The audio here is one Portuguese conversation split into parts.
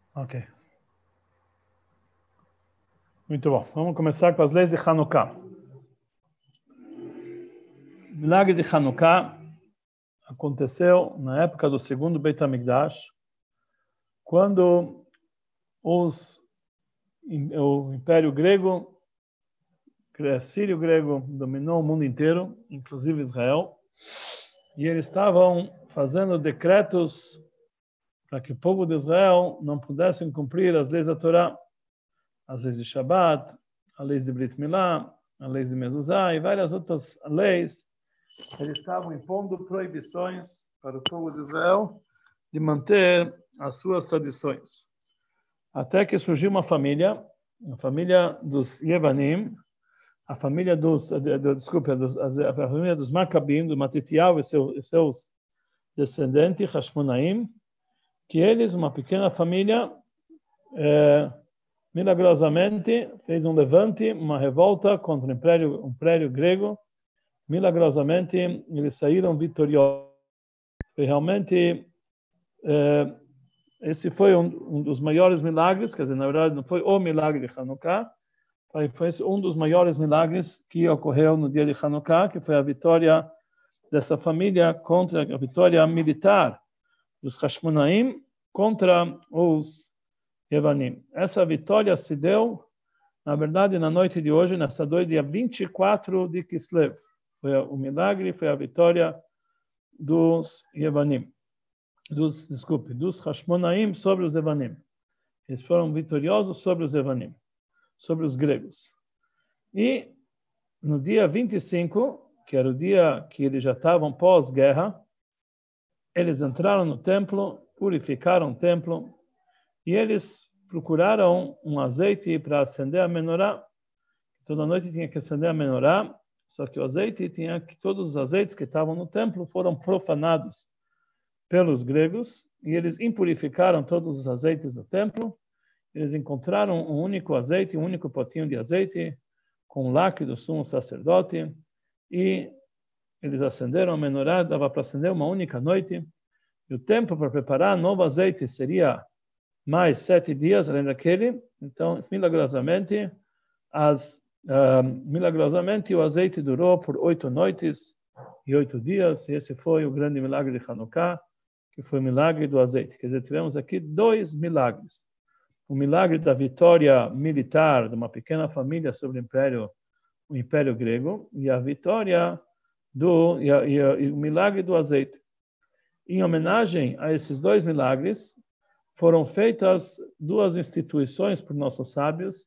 Ok. Muito bom. Vamos começar com as leis de Hanukkah. O milagre de Hanukkah aconteceu na época do segundo Beit HaMikdash, quando o Império Grego, Sírio-Grego, dominou o mundo inteiro, inclusive Israel, e eles estavam fazendo decretos para que o povo de Israel não pudessem cumprir as leis da Torá, as leis de Shabbat, as leis de Brit Milá, as leis de Mezuzá e várias outras leis. Eles estavam impondo proibições para o povo de Israel de manter as suas tradições. Até que surgiu uma família, a família dos Yevanim, a família a família dos Macabim, do Matitial e seus descendentes, Hashmonaim, que eles, uma pequena família, milagrosamente fez um levante, uma revolta contra o Império Grego. Milagrosamente, eles saíram vitoriosos. E realmente, esse foi um dos maiores milagres, quer dizer, na verdade, não foi o milagre de Hanukkah, foi um dos maiores milagres que ocorreu no dia de Hanukkah, que foi a vitória dessa família contra a vitória militar dos Hashmonaim contra os Yevanim. Essa vitória se deu, na verdade, na noite de hoje, nessa noite, dia 24 de Kislev. O milagre foi a vitória dos Yevanim, dos Hashmonaim sobre os Yevanim. Eles foram vitoriosos sobre os Yevanim, sobre os gregos. E no dia 25, que era o dia que eles já estavam pós-guerra, eles entraram no templo, purificaram o templo, e eles procuraram um azeite para acender a menorá. Toda noite tinha que acender a menorá, só que o azeite todos os azeites que estavam no templo foram profanados pelos gregos, e eles impurificaram todos os azeites do templo. Eles encontraram um único azeite, um único potinho de azeite, com o lacre do sumo sacerdote, e eles acenderam a menorá, dava para acender uma única noite, e o tempo para preparar novo azeite seria mais 7 dias, além daquele. Então, milagrosamente, o azeite durou por 8 noites e 8 dias, e esse foi o grande milagre de Hanukkah, que foi o milagre do azeite. Quer dizer, tivemos aqui 2 milagres. O milagre da vitória militar de uma pequena família sobre o Império Grego, e a vitória e o milagre do azeite. Em homenagem a esses 2 milagres, foram feitas 2 instituições por nossos sábios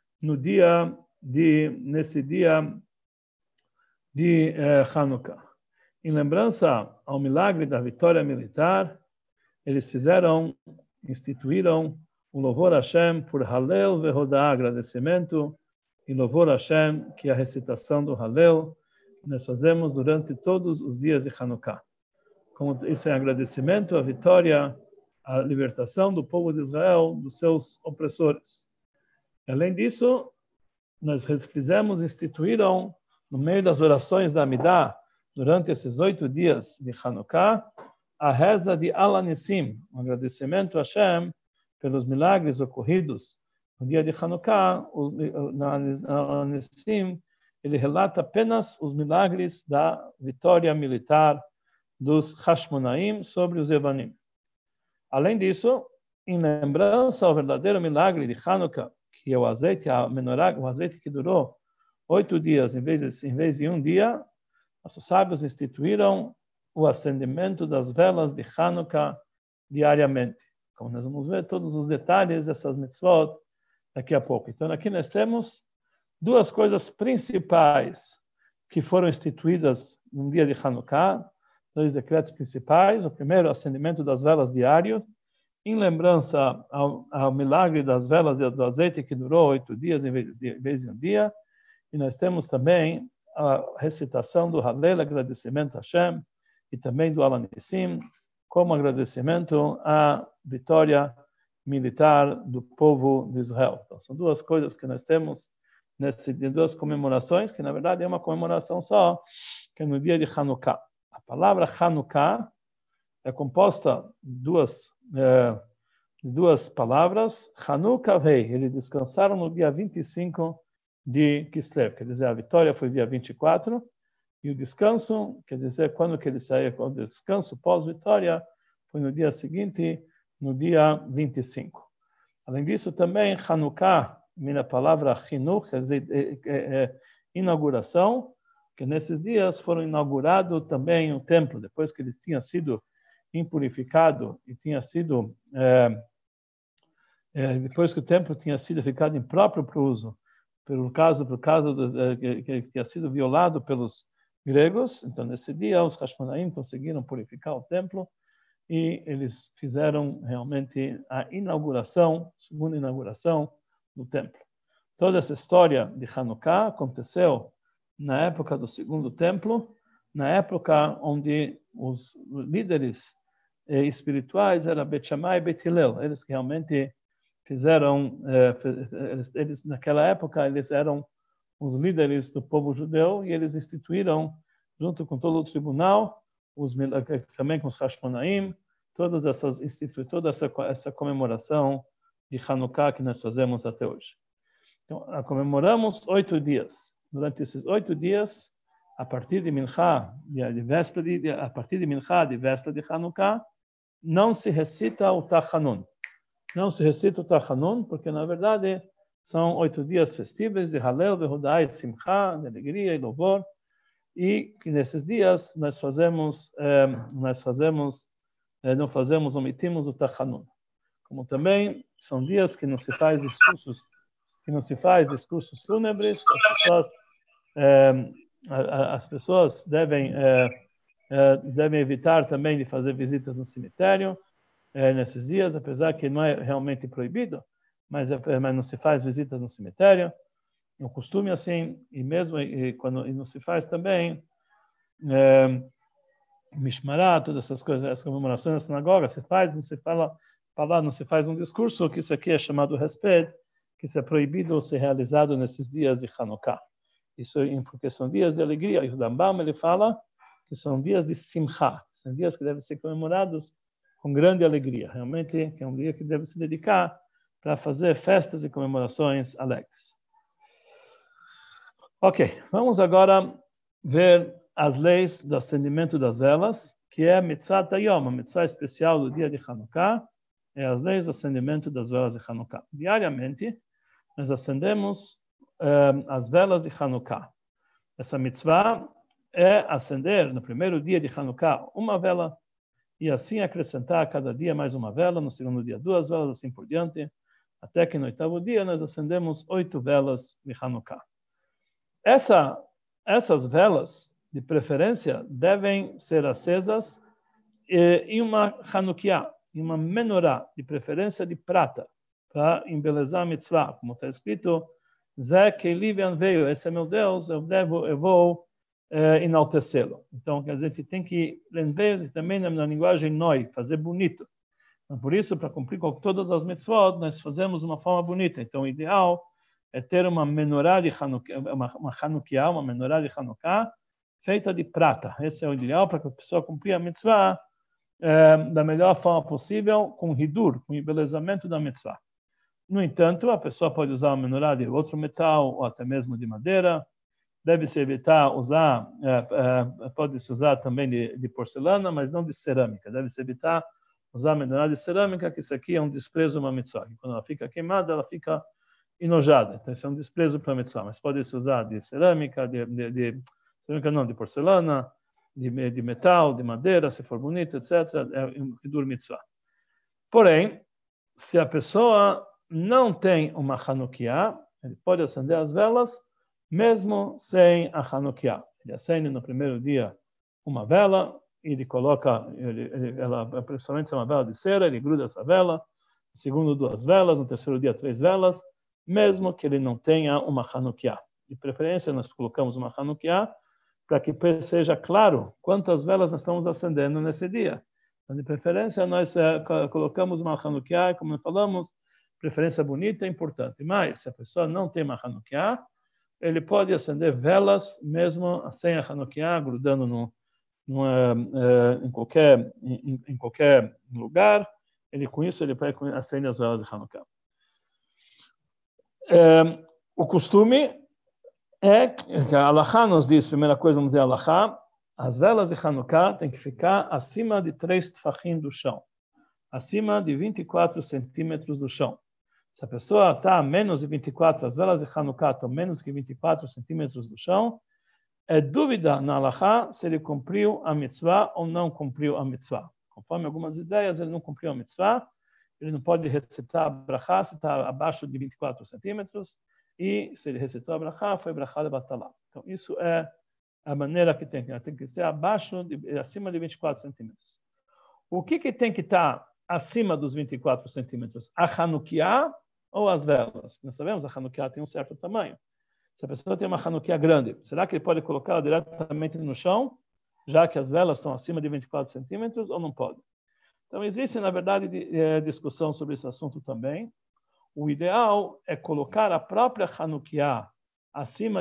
nesse dia de Hanukkah. Em lembrança ao milagre da vitória militar, eles instituíram o louvor a Hashem por Hallel vehodá, agradecimento, e louvor a Hashem, que é a recitação do Hallel, que nós fazemos durante todos os dias de Hanukkah. Como isso é agradecimento à vitória, à libertação do povo de Israel dos seus opressores. Além disso, nós instituíram, no meio das orações da Amidah, durante esses 8 dias de Hanukkah, a reza de Alanissim, um agradecimento a Hashem pelos milagres ocorridos no dia de Hanukkah. Alanissim, ele relata apenas os milagres da vitória militar dos Hashmonaim sobre os Yevanim. Além disso, em lembrança ao verdadeiro milagre de Hanukkah, que é o azeite, a menorá, o azeite que durou 8 dias em vez de um dia, nossos sábios instituíram o acendimento das velas de Hanukkah diariamente. Como nós vamos ver todos os detalhes dessas mitzvot daqui a pouco. Então, aqui nós temos 2 coisas principais que foram instituídas no dia de Hanukkah, 2 decretos principais. O primeiro, o acendimento das velas diário, em lembrança ao milagre das velas e do azeite que durou 8 dias em vez de um dia. E nós temos também a recitação do Hallel, agradecimento a Hashem, e também do Alanissim, como agradecimento à vitória militar do povo de Israel. Então, são 2 coisas que nós temos nessas 2 comemorações, que na verdade é uma comemoração só, que é no dia de Hanukkah. A palavra Hanukkah é composta de duas palavras, Hanukkah Vei, eles descansaram no dia 25 de Kislev, quer dizer, a vitória foi dia 24, e o descanso, quer dizer, quando que ele saiu, o descanso pós-vitória, foi no dia seguinte, no dia 25. Além disso, também, Hanukkah, minha palavra Chinuch, quer dizer, inauguração, que nesses dias foram inaugurado também o templo, depois que ele tinha sido impurificado e tinha sido, depois que o templo tinha sido ficado impróprio para o uso, por causa que tinha sido violado pelos gregos. Então, nesse dia, os Hashmonaim conseguiram purificar o templo e eles fizeram realmente a inauguração, segunda inauguração do templo. Toda essa história de Hanukkah aconteceu na época do segundo templo, na época onde os líderes espirituais eram Bet Shammai e Bet Hillel. Eles que realmente fizeram, eles naquela época eles eram os líderes do povo judeu e eles instituíram, junto com todo o tribunal, também com os Hashmonaim, toda essa comemoração de Hanukkah que nós fazemos até hoje. Então, comemoramos 8 dias. Durante esses 8 dias, a partir de Minchá, a partir de Minchá, de véspera de Hanukkah, não se recita o Tachanun. Não se recita o Tachanun, porque, na verdade, são 8 dias festivos de Halel, Vehudai, Simcha, de alegria e louvor, e que nesses dias nós omitimos o Tachanun. Como também são dias que não se faz discursos fúnebres, as pessoas devem evitar também de fazer visitas no cemitério nesses dias, apesar que não é realmente proibido, mas não se faz visitas no cemitério. É um costume assim, e mesmo quando não se faz também Mishmará, todas essas coisas, as comemorações na sinagoga, se faz, não se fala, não se faz um discurso, que isso aqui é chamado respeito, que isso é proibido ser realizado nesses dias de Hanukkah. Isso porque são dias de alegria. E o Rambam, ele fala que são dias de Simcha, são dias que devem ser comemorados com grande alegria. Realmente, que é um dia que deve se dedicar para fazer festas e comemorações alegres. Ok, vamos agora ver as leis do acendimento das velas, que é a Mitzvah Hayom, a mitzvah especial do dia de Hanukkah, é as leis do acendimento das velas de Hanukkah. Diariamente, nós acendemos as velas de Hanukkah. Essa mitzvah é acender no primeiro dia de Hanukkah uma vela e assim acrescentar cada dia mais uma vela, no segundo dia 2 velas, assim por diante, até que no 8º dia nós acendemos 8 velas de Hanukkah. Essas velas, de preferência, devem ser acesas em uma Hanukkah, em uma menorá, de preferência de prata, para embelezar a mitzvah, como está escrito, Zé Kelivian veio, esse é meu Deus, eu vou enaltecê-lo. Então, a gente tem que lembrar também na linguagem noi, fazer bonito. Então, por isso, para cumprir com todas as mitzvot, nós fazemos uma forma bonita. Então, o ideal é ter uma menorá de Hanukkah, uma menorá de Hanukkah feita de prata. Esse é o ideal para que a pessoa cumpra a mitzvah da melhor forma possível, com hidur, com embelezamento da mitzvah. No entanto, a pessoa pode usar uma menorá de outro metal ou até mesmo de madeira. Deve-se evitar usar, pode-se usar também de porcelana, mas não de cerâmica. Deve-se evitar usar menorá de cerâmica, que isso aqui é um desprezo a uma mitzvah. Quando ela fica queimada, ela fica enojada. Então, isso é um desprezo para a mitzvah. Mas pode-se usar de cerâmica, cerâmica não, de porcelana, de metal, de madeira, se for bonito, etc. É um hidur mitzvah. Porém, se a pessoa não tem uma Hanukkah, ele pode acender as velas, mesmo sem a Hanukkah. Ele acende no primeiro dia uma vela, e ele coloca, principalmente se é uma vela de cera, ele gruda essa vela, no segundo 2 velas, no terceiro dia 3 velas, mesmo que ele não tenha uma Hanukkah. De preferência, nós colocamos uma Hanukkah para que seja claro quantas velas nós estamos acendendo nesse dia. Então, de preferência, nós colocamos uma Hanukkah, como falamos, preferência bonita é importante. Mas, se a pessoa não tem uma Hanukkah, ele pode acender velas mesmo sem a Hanukkah, grudando em qualquer lugar. com isso ele pode acender as velas de Hanukkah. O costume é que a Halachá nos diz, primeira coisa, vamos dizer a Halachá, as velas de Hanukkah têm que ficar acima de 3 tfachim do chão, acima de 24 centímetros do chão. Se a pessoa está a menos de 24, as velas de Hanukkah estão menos que 24 centímetros do chão, é dúvida na Halachá se ele cumpriu a mitzvah ou não cumpriu a mitzvah. Conforme algumas ideias, ele não cumpriu a mitzvah, ele não pode recitar a brachá se está abaixo de 24 centímetros, e se ele recitou a brachá, foi brachá de batalá. Então, isso é a maneira que tem que ser acima de 24 centímetros. O que tem que estar acima dos 24 centímetros? A Hanukkah ou as velas? Nós sabemos que a Hanukkah tem um certo tamanho. Se a pessoa tem uma Hanukkah grande, será que ele pode colocá-la diretamente no chão, já que as velas estão acima de 24 centímetros, ou não pode? Então, existe, na verdade, discussão sobre esse assunto também. O ideal é colocar a própria Hanukkah acima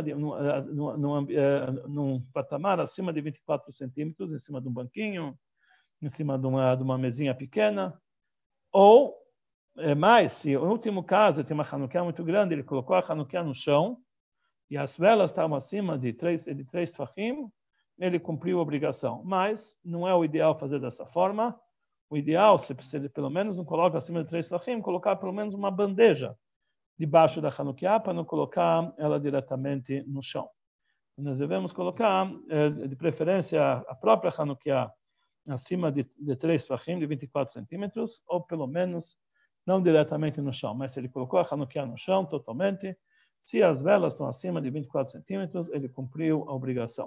num patamar acima de 24 centímetros, em cima de um banquinho, em cima de uma mesinha pequena, ou mais, se no último caso tem uma Hanukkah muito grande, ele colocou a Hanukkah no chão, e as velas estavam acima de 3 tfachim, ele cumpriu a obrigação. Mas não é o ideal fazer dessa forma. O ideal, se ele pelo menos não coloca acima de 3 tfachim, colocar pelo menos uma bandeja debaixo da Hanukkah para não colocar ela diretamente no chão. Nós devemos colocar, de preferência, a própria Hanukkah acima de 3 tfachim, de 24 centímetros, ou pelo menos não diretamente no chão. Mas se ele colocou a Hanukkah no chão totalmente, se as velas estão acima de 24 centímetros, ele cumpriu a obrigação.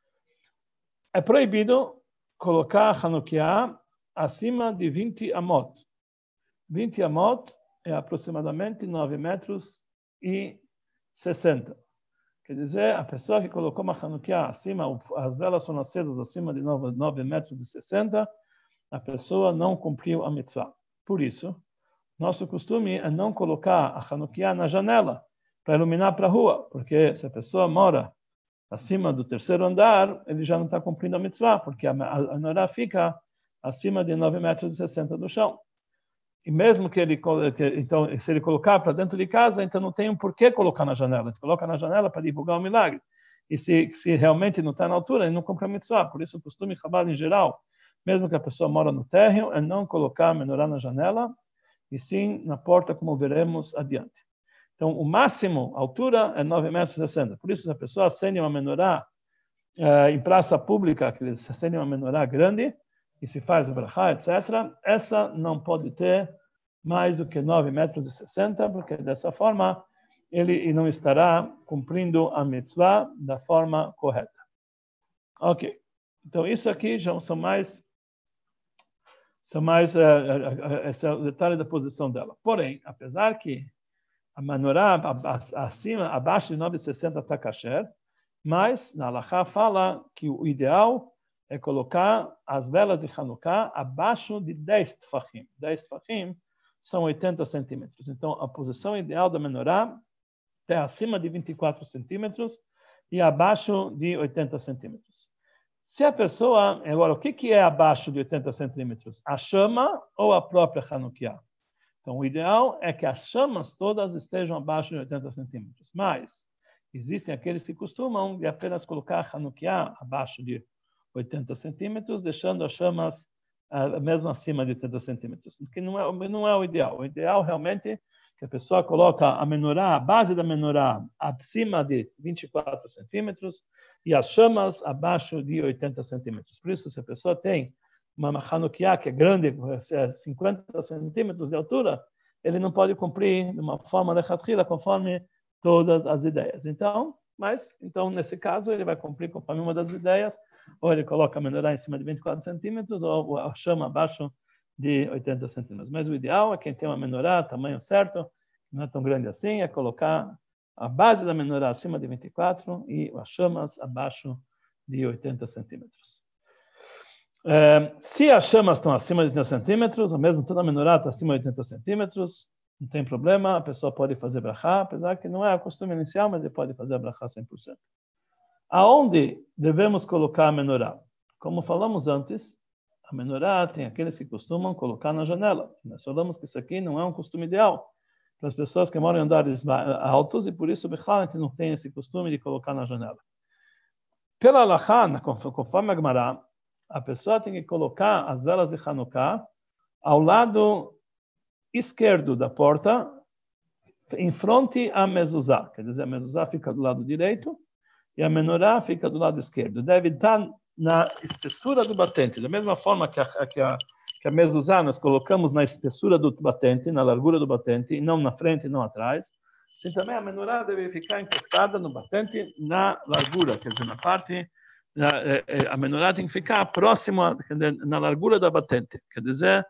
É proibido colocar a Hanukkah acima de 20 amot. 20 amot é aproximadamente 9 metros e 60. Quer dizer, a pessoa que colocou uma Hanukkah acima, as velas são acesas acima de 9 metros e 60, a pessoa não cumpriu a mitzvah. Por isso, nosso costume é não colocar a Hanukkah na janela, para iluminar para a rua, porque se a pessoa mora acima do 3º andar, ele já não está cumprindo a mitzvah, porque a menorá fica acima de 9 metros e 60 do chão. E mesmo que então, se ele colocar para dentro de casa, então não tem um porquê colocar na janela. Ele coloca na janela para divulgar o milagre. E se realmente não está na altura, ele não cumpre a mitzvah. Por isso, o costume Chabad em geral, mesmo que a pessoa mora no térreo, é não colocar a menorá na janela, e sim na porta, como veremos adiante. Então, o máximo, a altura, é 9 metros e 60. Por isso, se a pessoa acende uma menorá em praça pública, que eles acendem uma menorá grande, e se faz brachá, etc., essa não pode ter mais do que 9 metros e 60, porque dessa forma ele não estará cumprindo a mitzvah da forma correta. Ok. Então, isso aqui já são mais esse é o detalhe da posição dela. Porém, apesar que a menorá abaixo de 9,60 está kasher, mas na Halachá fala que o ideal é colocar as velas de Hanukkah abaixo de 10 tfachim. 10 tfachim são 80 centímetros. Então, a posição ideal da menorá é acima de 24 centímetros e abaixo de 80 centímetros. Se a pessoa... Agora, o que é abaixo de 80 centímetros? A chama ou a própria Hanukkah? Então, o ideal é que as chamas todas estejam abaixo de 80 centímetros. Mas existem aqueles que costumam de apenas colocar a Hanukkah abaixo de 80 centímetros, deixando as chamas mesmo acima de 80 centímetros. Que não é o ideal. O ideal realmente é que a pessoa coloca a menorá, a base da menorá, acima de 24 centímetros e as chamas abaixo de 80 centímetros. Por isso, se a pessoa tem uma Hanukkah que é grande, 50 centímetros de altura, ele não pode cumprir de uma forma lechatchila, conforme todas as ideias. Então, nesse caso, ele vai cumprir conforme uma das ideias, ou ele coloca a menorá em cima de 24 centímetros, ou a chama abaixo de 80 centímetros. Mas o ideal é quem tem uma menorá, tamanho certo, não é tão grande assim, é colocar a base da menorá acima de 24 e as chamas abaixo de 80 centímetros. Se as chamas estão acima de 80 centímetros, ou mesmo toda a menorá está acima de 80 centímetros, não tem problema, a pessoa pode fazer brachá, apesar que não é o costume inicial, mas ele pode fazer a brachá 100%. Aonde devemos colocar a menorá? Como falamos antes, A menorá tem aqueles que costumam colocar na janela. Nós falamos que isso aqui não é um costume ideal para as pessoas que moram em andares altos, e por isso, Bechal, a gente não tem esse costume de colocar na janela. Pela Halachá, conforme a Gemara, a pessoa tem que colocar as velas de Hanukkah ao lado esquerdo da porta, em frente à mezuzá. Quer dizer, a mezuzá fica do lado direito e a menorá fica do lado esquerdo. Deve estar na espessura do batente. Da mesma forma que a mezuzá nós colocamos na espessura do batente, na largura do batente, e não na frente e não atrás. Assim também a menorá deve ficar encostada no batente na largura, quer dizer, na parte... a menorá tem que ficar próxima, na largura da batente. Quer dizer,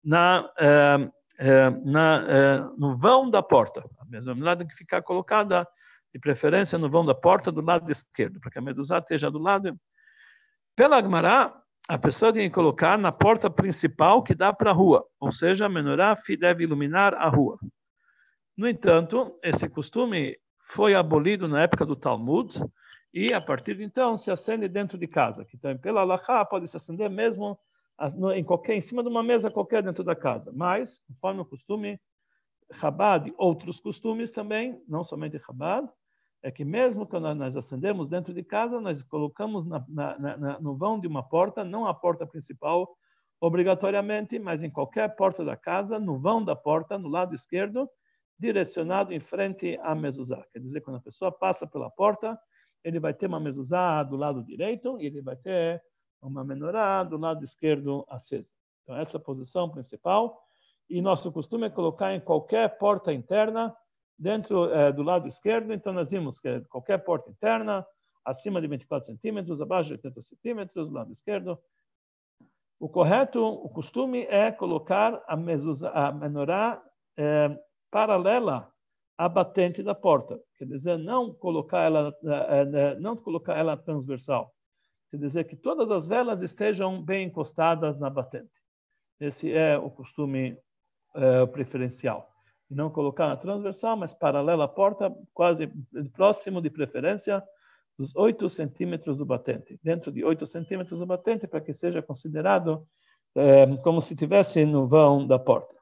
no vão da porta. A menorá tem que ficar colocada, de preferência, no vão da porta do lado esquerdo, para que a mezuzá esteja do lado. Pela Gemara, a pessoa tem que colocar na porta principal que dá para a rua, ou seja, a menorá deve iluminar a rua. No entanto, esse costume foi abolido na época do Talmud, e a partir de então se acende dentro de casa. Então, pela Halachá, pode se acender mesmo em cima de uma mesa qualquer dentro da casa. Mas, conforme o costume Chabad e outros costumes também, não somente Chabad, é que mesmo quando nós acendemos dentro de casa, nós colocamos no vão de uma porta, não a porta principal obrigatoriamente, mas em qualquer porta da casa, no vão da porta, no lado esquerdo, direcionado em frente à mezuzá. Quer dizer, quando a pessoa passa pela porta, ele vai ter uma mezuzá do lado direito e ele vai ter uma menorá do lado esquerdo acesa. Então, essa é a posição principal. E nosso costume é colocar em qualquer porta interna, dentro do lado esquerdo. Então, nós vimos que qualquer porta interna, acima de 24 centímetros, abaixo de 80 centímetros, do lado esquerdo. O correto, o costume é colocar a menorá paralela à batente da porta. Quer dizer, não colocar ela transversal. Quer dizer que todas as velas estejam bem encostadas na batente. Esse é o costume preferencial. E não colocar na transversal, mas paralela à porta, quase próximo de preferência dos 8 centímetros do batente. Dentro de 8 centímetros do batente, para que seja considerado como se estivesse no vão da porta.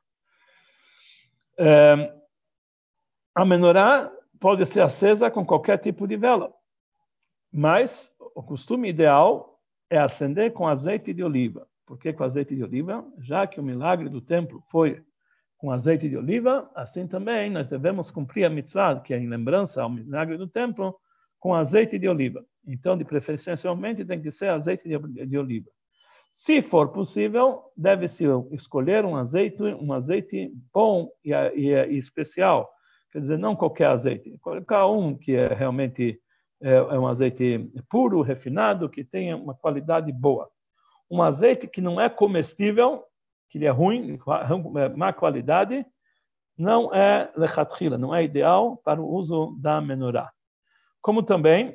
A menorá pode ser acesa com qualquer tipo de vela, mas o costume ideal é acender com azeite de oliva. Por que com azeite de oliva? Já que o milagre do templo foi com azeite de oliva, assim também nós devemos cumprir a mitzvah, que é em lembrança ao milagre do templo, com azeite de oliva. Então, de preferencialmente, tem que ser azeite de oliva. Se for possível, deve-se escolher um azeite bom e especial. Quer dizer, não qualquer azeite. Colocar um que é realmente um azeite puro, refinado, que tenha uma qualidade boa. Um azeite que não é comestível, que ele é ruim, má qualidade, não é lechatchila, não é ideal para o uso da menorá. Como também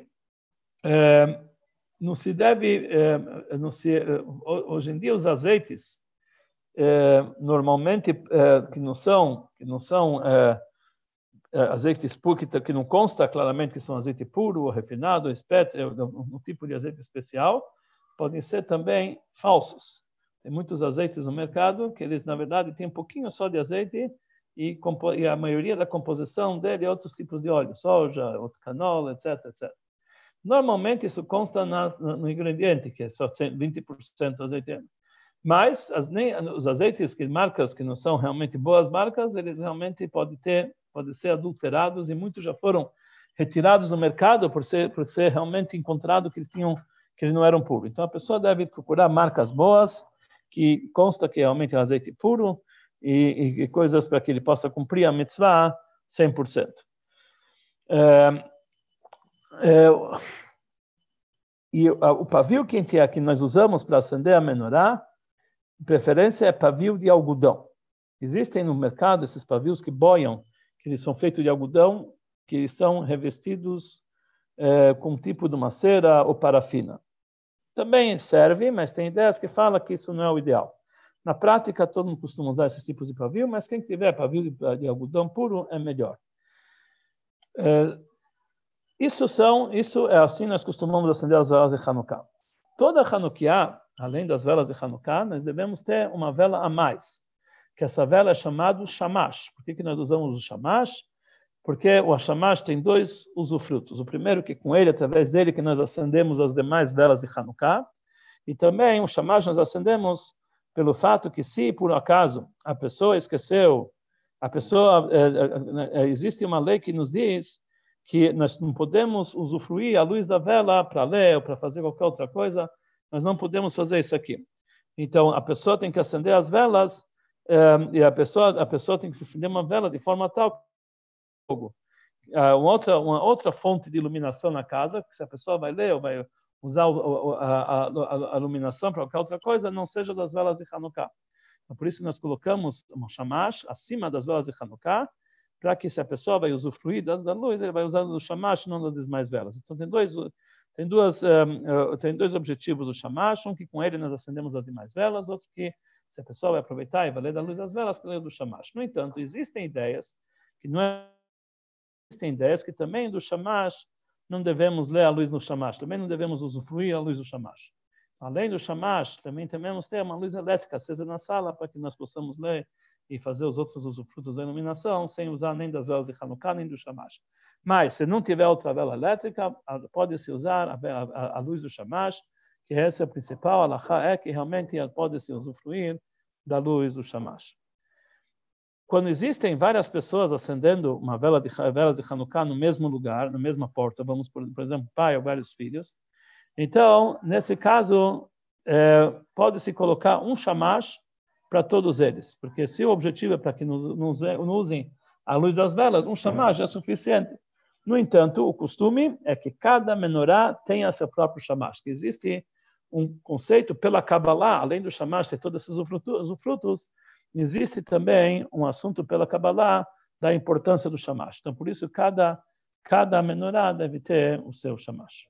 não se deve, hoje em dia os azeites normalmente que não são azeites puros, que não consta claramente que são azeite puro ou refinado, um tipo de azeite especial, podem ser também falsos. Tem muitos azeites no mercado que eles, na verdade, têm um pouquinho só de azeite e a maioria da composição dele é outros tipos de óleo, soja, outro canola, etc, etc. Normalmente isso consta no ingrediente, que é só 20% azeite. Mas os azeites marcas que não são realmente boas marcas, eles realmente podem ser adulterados e muitos já foram retirados do mercado por ser realmente encontrado que eles não eram puros. Então a pessoa deve procurar marcas boas, que consta que realmente é azeite puro e coisas para que ele possa cumprir a mitzvah 100%. E o pavio que nós usamos para acender a menorá, de preferência é pavio de algodão. Existem no mercado esses pavios que boiam, que eles são feitos de algodão, que são revestidos com um tipo de uma cera ou parafina. Também serve, mas tem ideias que falam que isso não é o ideal. Na prática, todo mundo costuma usar esses tipos de pavio, mas quem tiver pavio de algodão puro é melhor. Isso é assim nós costumamos acender as velas de Hanukkah. Toda Hanukkah, além das velas de Hanukkah, nós devemos ter uma vela a mais, que essa vela é chamada shamash. Por que nós usamos o shamash? Porque o shamash tem dois usufrutos. O primeiro, que com ele, através dele, que nós acendemos as demais velas de Hanukkah, e também o shamash nós acendemos pelo fato que, se por acaso a pessoa esqueceu, existe uma lei que nos diz que nós não podemos usufruir a luz da vela para ler ou para fazer qualquer outra coisa, nós não podemos fazer isso aqui. Então, a pessoa tem que acender as velas, e a pessoa tem que acender uma vela de forma tal fogo. Uma outra fonte de iluminação na casa, que se a pessoa vai ler ou vai usar a iluminação para qualquer outra coisa, não seja das velas de Hanukkah. Então, por isso nós colocamos um shamash acima das velas de Hanukkah, para que, se a pessoa vai usufruir da luz, ele vai usar do shamash, não das demais velas. Então tem dois objetivos do shamash, um que com ele nós acendemos as demais velas, outro que, se a pessoa vai aproveitar e vai ler da luz das velas, que ler do shamash. No entanto, existem ideias que também do shamash não devemos ler a luz no shamash, também não devemos usufruir a luz do shamash. Além do shamash, também devemos ter uma luz elétrica acesa na sala para que nós possamos ler e fazer os outros usufrutos da iluminação sem usar nem das velas de Hanukkah nem do shamash. Mas, se não tiver outra vela elétrica, pode-se usar a luz do shamash, que essa é a principal, a halakha é que realmente pode-se usufruir da luz do shamash. Quando existem várias pessoas acendendo velas de Hanukkah no mesmo lugar, na mesma porta, vamos por exemplo, pai ou vários filhos, então, nesse caso, pode-se colocar um shamash para todos eles, porque se o objetivo é para que não usem a luz das velas, um shamash é suficiente. No entanto, o costume é que cada menorá tenha seu próprio shamash, que existe um conceito pela Kabbalah, além do shamash ter todos esses usufrutos, existe também um assunto pela Kabbalah da importância do shamash. Então, por isso, cada menorá deve ter o seu shamash.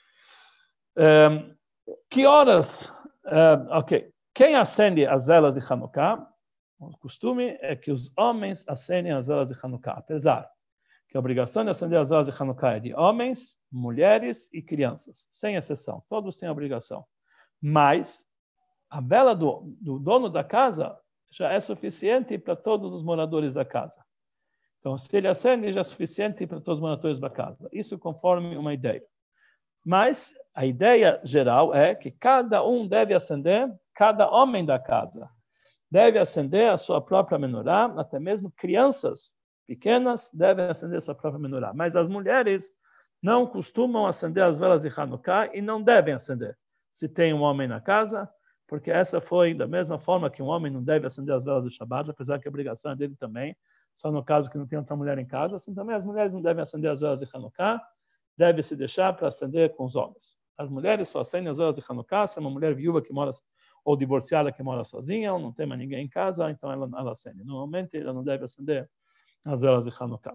Que horas? Ok. Quem acende as velas de Hanukkah? O costume é que os homens acendem as velas de Hanukkah, apesar que a obrigação de acender as velas de Hanukkah é de homens, mulheres e crianças, sem exceção. Todos têm a obrigação. Mas a vela do dono da casa já é suficiente para todos os moradores da casa. Então, se ele acende, já é suficiente para todos os moradores da casa. Isso conforme uma ideia. Mas a ideia geral é que cada um deve acender, cada homem da casa deve acender a sua própria menorá, até mesmo crianças pequenas devem acender a sua própria menorá. Mas as mulheres não costumam acender as velas de Hanukkah e não devem acender se tem um homem na casa, porque essa foi da mesma forma que um homem não deve acender as velas de Shabbat, apesar que a obrigação é dele também, só no caso que não tem outra mulher em casa, assim também as mulheres não devem acender as velas de Hanukkah, deve se deixar para acender com os homens. As mulheres só acendem as velas de Hanukkah se é uma mulher viúva que mora, ou divorciada que mora sozinha, ou não tem mais ninguém em casa, então ela acende. Normalmente, ela não deve acender as velas de Hanukkah.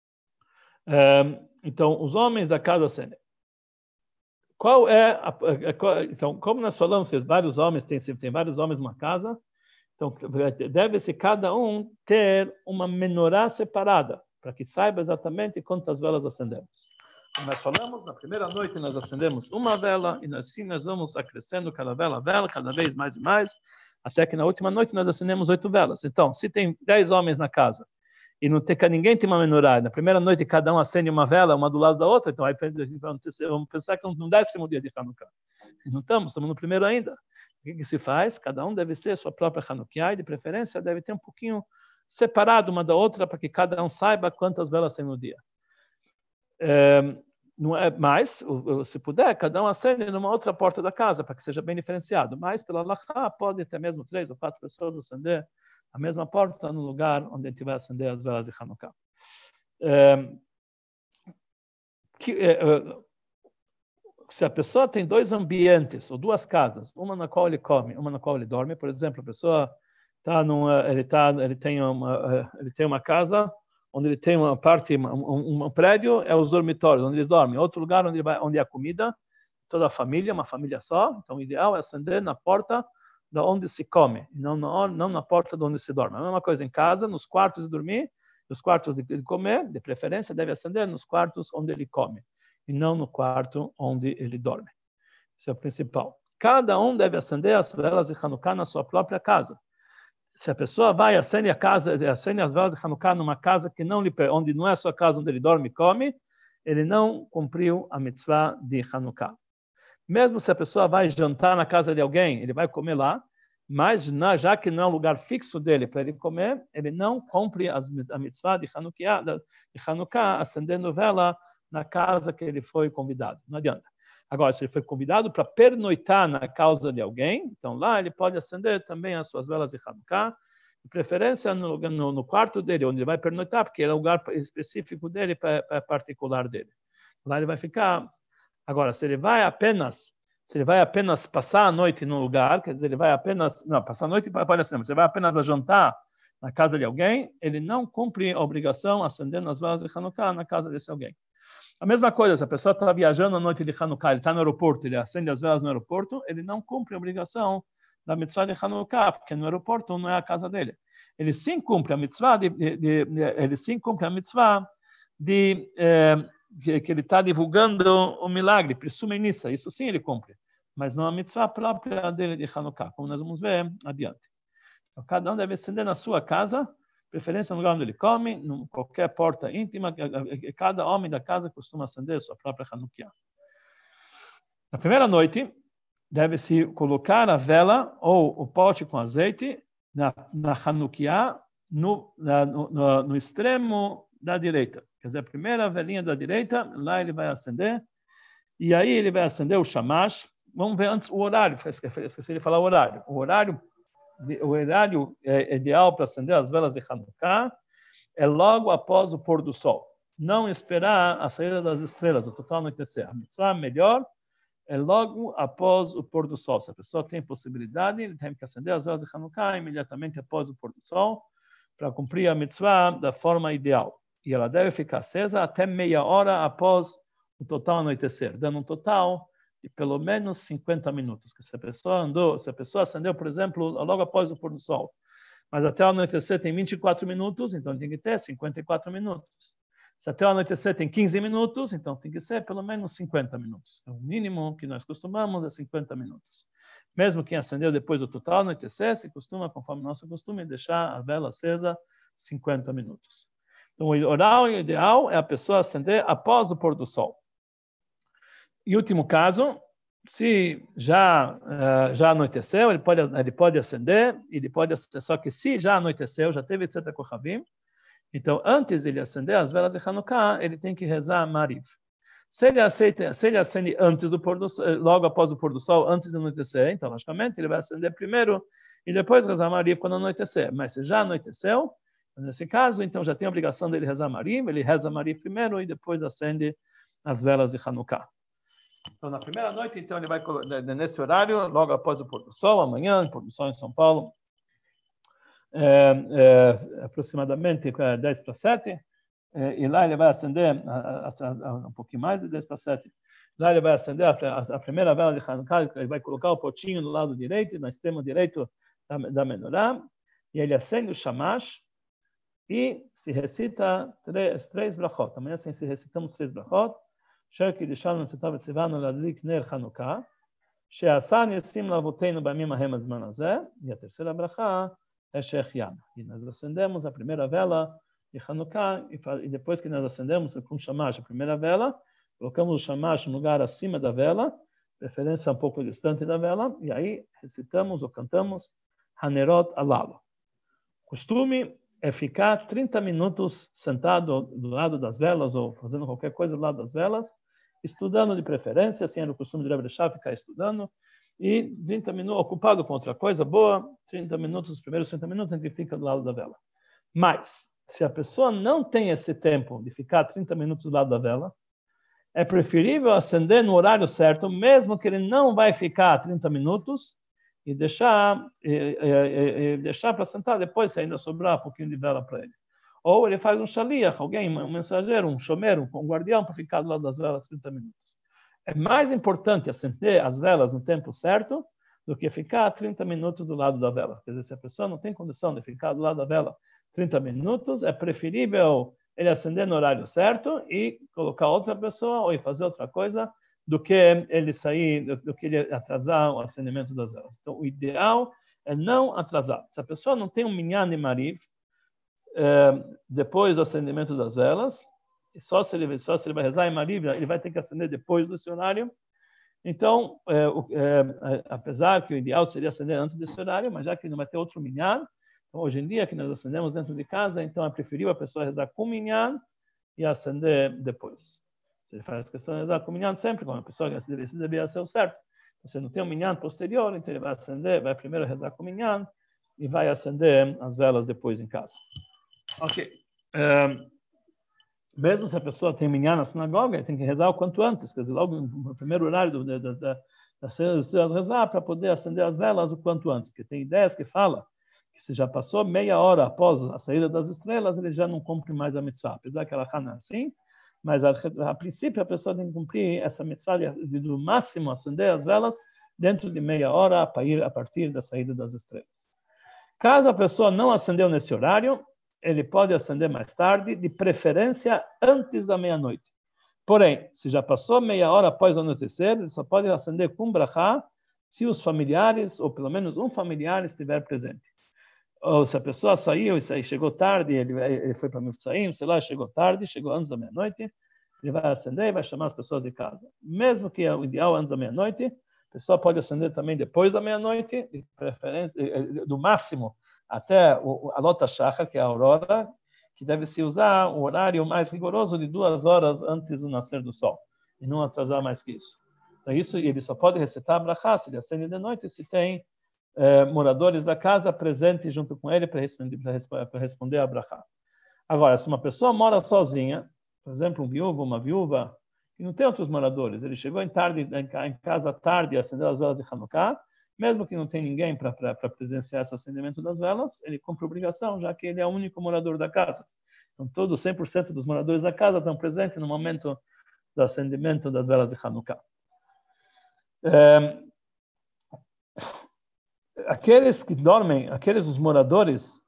Então, os homens da casa acendem. Então, como nós falamos, que vários homens tem vários homens numa casa, então deve-se cada um ter uma menorá separada, para que saiba exatamente quantas velas acendemos. Como nós falamos, na primeira noite nós acendemos uma vela, e assim nós vamos acrescendo cada vela, cada vez mais e mais, até que na última noite nós acendemos 8 velas. Então, se tem 10 homens na casa, e não tem, ninguém tem uma menorá, na primeira noite cada um acende uma vela, uma do lado da outra, então aí vamos pensar que no 10º dia de Hanukkah. Não estamos no primeiro ainda. O que se faz? Cada um deve ter sua própria Hanukkah, e de preferência deve ter um pouquinho separado uma da outra, para que cada um saiba quantas velas tem no dia. Não é mais, se puder, cada um acende numa outra porta da casa, para que seja bem diferenciado. Mas, pela halakha, pode ter mesmo 3 ou 4 pessoas acender a mesma porta no lugar onde a gente vai acender as velas de Hanukkah. Se a pessoa tem 2 ambientes, ou 2 casas, uma na qual ele come, uma na qual ele dorme, por exemplo, a pessoa ele tem uma casa onde ele tem uma parte, um prédio, é os dormitórios, onde eles dormem. Outro lugar onde há comida, toda a família, uma família só. Então, o ideal é acender na porta da onde se come, não na porta de onde se dorme. A mesma coisa em casa, nos quartos de dormir, nos quartos de comer, de preferência, deve acender nos quartos onde ele come, e não no quarto onde ele dorme. Isso é o principal. cada um deve acender as velas de Hanukkah na sua própria casa. Se a pessoa vai acende as velas de Hanukkah numa casa que onde não é a sua casa, onde ele dorme e come, ele não cumpriu a mitzvah de Hanukkah. Mesmo se a pessoa vai jantar na casa de alguém, ele vai comer lá, mas já que não é um lugar fixo dele para ele comer, ele não cumpre a mitzvah de Hanukkah acendendo vela na casa que ele foi convidado. Não adianta. Agora, se ele foi convidado para pernoitar na casa de alguém, então lá ele pode acender também as suas velas de Hanukkah, de preferência no quarto dele, onde ele vai pernoitar, porque é o lugar específico dele, particular dele. Lá ele vai ficar. Agora, se ele vai apenas passar a noite num lugar, quer dizer, ele vai apenas, não, passar a noite pode acender, mas se ele vai apenas jantar na casa de alguém, ele não cumpre a obrigação acendendo as velas de Hanukkah na casa desse alguém. A mesma coisa, se a pessoa está viajando à noite de Hanukkah, ele está no aeroporto, ele acende as velas no aeroporto, ele não cumpre a obrigação da mitzvah de Hanukkah, porque no aeroporto não é a casa dele. Ele sim cumpre a mitzvah que ele está divulgando o milagre, presume nisso, isso sim ele cumpre, mas não a mitzvah própria dele de Hanukkah, como nós vamos ver adiante. Então, cada um deve acender na sua casa, preferência no lugar onde ele come, em qualquer porta íntima, cada homem da casa costuma acender a sua própria Hanukkah. Na primeira noite, deve-se colocar a vela ou o pote com azeite na Hanukkah no extremo da direita. Quer dizer, a primeira velinha da direita, lá ele vai acender, e aí ele vai acender o shamash. Vamos ver antes o horário, esqueci de falar o horário. O horário ideal para acender as velas de Hanukkah é logo após o pôr do sol. Não esperar a saída das estrelas, o total anoitecer. A mitzvah melhor é logo após o pôr do sol. Se a pessoa tem possibilidade, ele tem que acender as velas de Hanukkah imediatamente após o pôr do sol, para cumprir a mitzvah da forma ideal. E ela deve ficar acesa até meia hora após o total anoitecer, dando um total de pelo menos 50 minutos. Que se a pessoa acendeu, por exemplo, logo após o pôr do sol, mas até o anoitecer tem 24 minutos, então tem que ter 54 minutos. Se até o anoitecer tem 15 minutos, então tem que ser pelo menos 50 minutos. O mínimo que nós costumamos é 50 minutos. Mesmo quem acendeu depois do total anoitecer, se costuma, conforme nosso costume, deixar a vela acesa 50 minutos. Então, o horário ideal é a pessoa acender após o pôr do sol. Em último caso, se já anoiteceu, ele pode acender, só que se já anoiteceu, já teve Tzeta Kochavim, então, antes de ele acender as velas de Hanukkah, ele tem que rezar Mariv. Se ele acende antes do pôr do sol, logo após o pôr do sol, antes de anoitecer, então, logicamente, ele vai acender primeiro e depois rezar Mariv quando anoitecer. Mas se já anoiteceu, nesse caso, então já tem a obrigação dele rezar Mariv, ele reza Mariv primeiro e depois acende as velas de Hanukkah. Então, na primeira noite, então, ele vai nesse horário, logo após o pôr do sol, amanhã, pôr do sol em São Paulo, aproximadamente 10 para 7, e lá ele vai acender um pouquinho mais de 10 para 7. Lá ele vai acender a primeira vela de Hanukkah, ele vai colocar o potinho no lado direito, no extremo direito da menorá, e ele acende o shamash e se recita três brachot. Amanhã se recitamos 3 brachot. Sherki Lishalom Tzitav Tzivanu Ladlik Ner Hanukkah, She'asa Nisim Lavotenu Bamim Ahem Azman Hazeh, e a terceira brachá é Shechiam. E nós acendemos a primeira vela de Hanukkah, e depois que nós acendemos com o shamash a primeira vela, colocamos o shamash no lugar acima da vela, preferência um pouco distante da vela, e aí recitamos ou cantamos Hanerot Alalo. Costume é ficar 30 minutos sentado do lado das velas, ou fazendo qualquer coisa do lado das velas, estudando de preferência, assim era o costume de Rebbe Shah, ficar estudando, e 30 minutos ocupado com outra coisa boa, 30 minutos, os primeiros 30 minutos a gente fica do lado da vela. Mas, se a pessoa não tem esse tempo de ficar 30 minutos do lado da vela, é preferível acender no horário certo, mesmo que ele não vai ficar 30 minutos, e deixar para sentar depois, se ainda sobrar um pouquinho de vela para ele. Ou ele faz um shaliach, um mensageiro, um shomer, um guardião, para ficar do lado das velas 30 minutos. É mais importante acender as velas no tempo certo do que ficar 30 minutos do lado da vela. Quer dizer, se a pessoa não tem condição de ficar do lado da vela 30 minutos, é preferível ele acender no horário certo e colocar outra pessoa ou fazer outra coisa do que ele sair, do que ele atrasar o acendimento das velas. Então, o ideal é não atrasar. Se a pessoa não tem um minyan de mariv, depois do acendimento das velas, só se ele vai rezar em mariv, ele vai ter que acender depois do horário. Então, apesar que o ideal seria acender antes desse horário, mas já que não vai ter outro minyan, então hoje em dia que nós acendemos dentro de casa, então é preferível a pessoa rezar com minyan e acender depois. Se ele faz questão de rezar com minyan sempre, como a pessoa que devia ser o certo. Você não tem um minyan posterior, então ele vai acender, vai primeiro rezar com minyan e vai acender as velas depois em casa. Ok. Mesmo se a pessoa tem minyan na sinagoga, ele tem que rezar o quanto antes, quer dizer, logo no primeiro horário da cena das estrelas, rezar para poder acender as velas o quanto antes, porque tem ideias que falam que se já passou meia hora após a saída das estrelas, ele já não cumpre mais a mitzvah, apesar que ela não é assim, mas a princípio a pessoa tem que cumprir essa mitzvah de no máximo acender as velas dentro de meia hora a partir da saída das estrelas. Caso a pessoa não acendeu nesse horário, ele pode acender mais tarde, de preferência antes da meia-noite. Porém, se já passou meia hora após o anoitecer, ele só pode acender com brachá se os familiares, ou pelo menos um familiar, estiver presente. Ou se a pessoa saiu e chegou tarde, ele foi para Mifsaim, sei lá, chegou tarde, chegou antes da meia-noite, ele vai acender e vai chamar as pessoas de casa. Mesmo que é o ideal antes da meia-noite, a pessoa pode acender também depois da meia-noite, de preferência, do máximo até a Lota Shachar, que é a aurora, que deve-se usar o horário mais rigoroso de 2 horas antes do nascer do sol, e não atrasar mais que isso. Então, isso ele só pode recitar a brachá, se ele acende de noite, se tem moradores da casa presentes junto com ele para responder a brachá. Agora, se uma pessoa mora sozinha, por exemplo, um viúvo, uma viúva, e não tem outros moradores, ele chegou em casa tarde e acendeu as velas de Hanukkah, mesmo que não tem ninguém para presenciar esse acendimento das velas, ele cumpre obrigação, já que ele é o único morador da casa. Então, todos 100% dos moradores da casa estão presentes no momento do acendimento das velas de Hanukkah. Aqueles que dormem, os moradores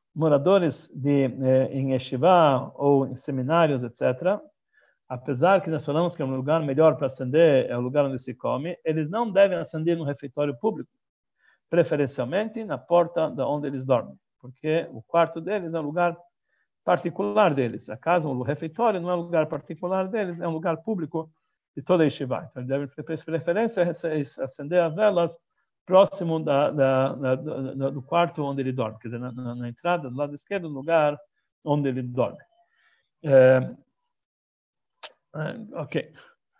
em yeshiva ou em seminários, etc., apesar que nós falamos que é um lugar melhor para acender, é o lugar onde se come, eles não devem acender no refeitório público, preferencialmente na porta de onde eles dormem, porque o quarto deles é um lugar particular deles. A casa, o refeitório, não é um lugar particular deles, é um lugar público de toda a yeshiva. Então, eles devem ter preferência a acender as velas próximo do quarto onde ele dorme, quer dizer, na entrada, do lado esquerdo, no lugar onde ele dorme. Ok.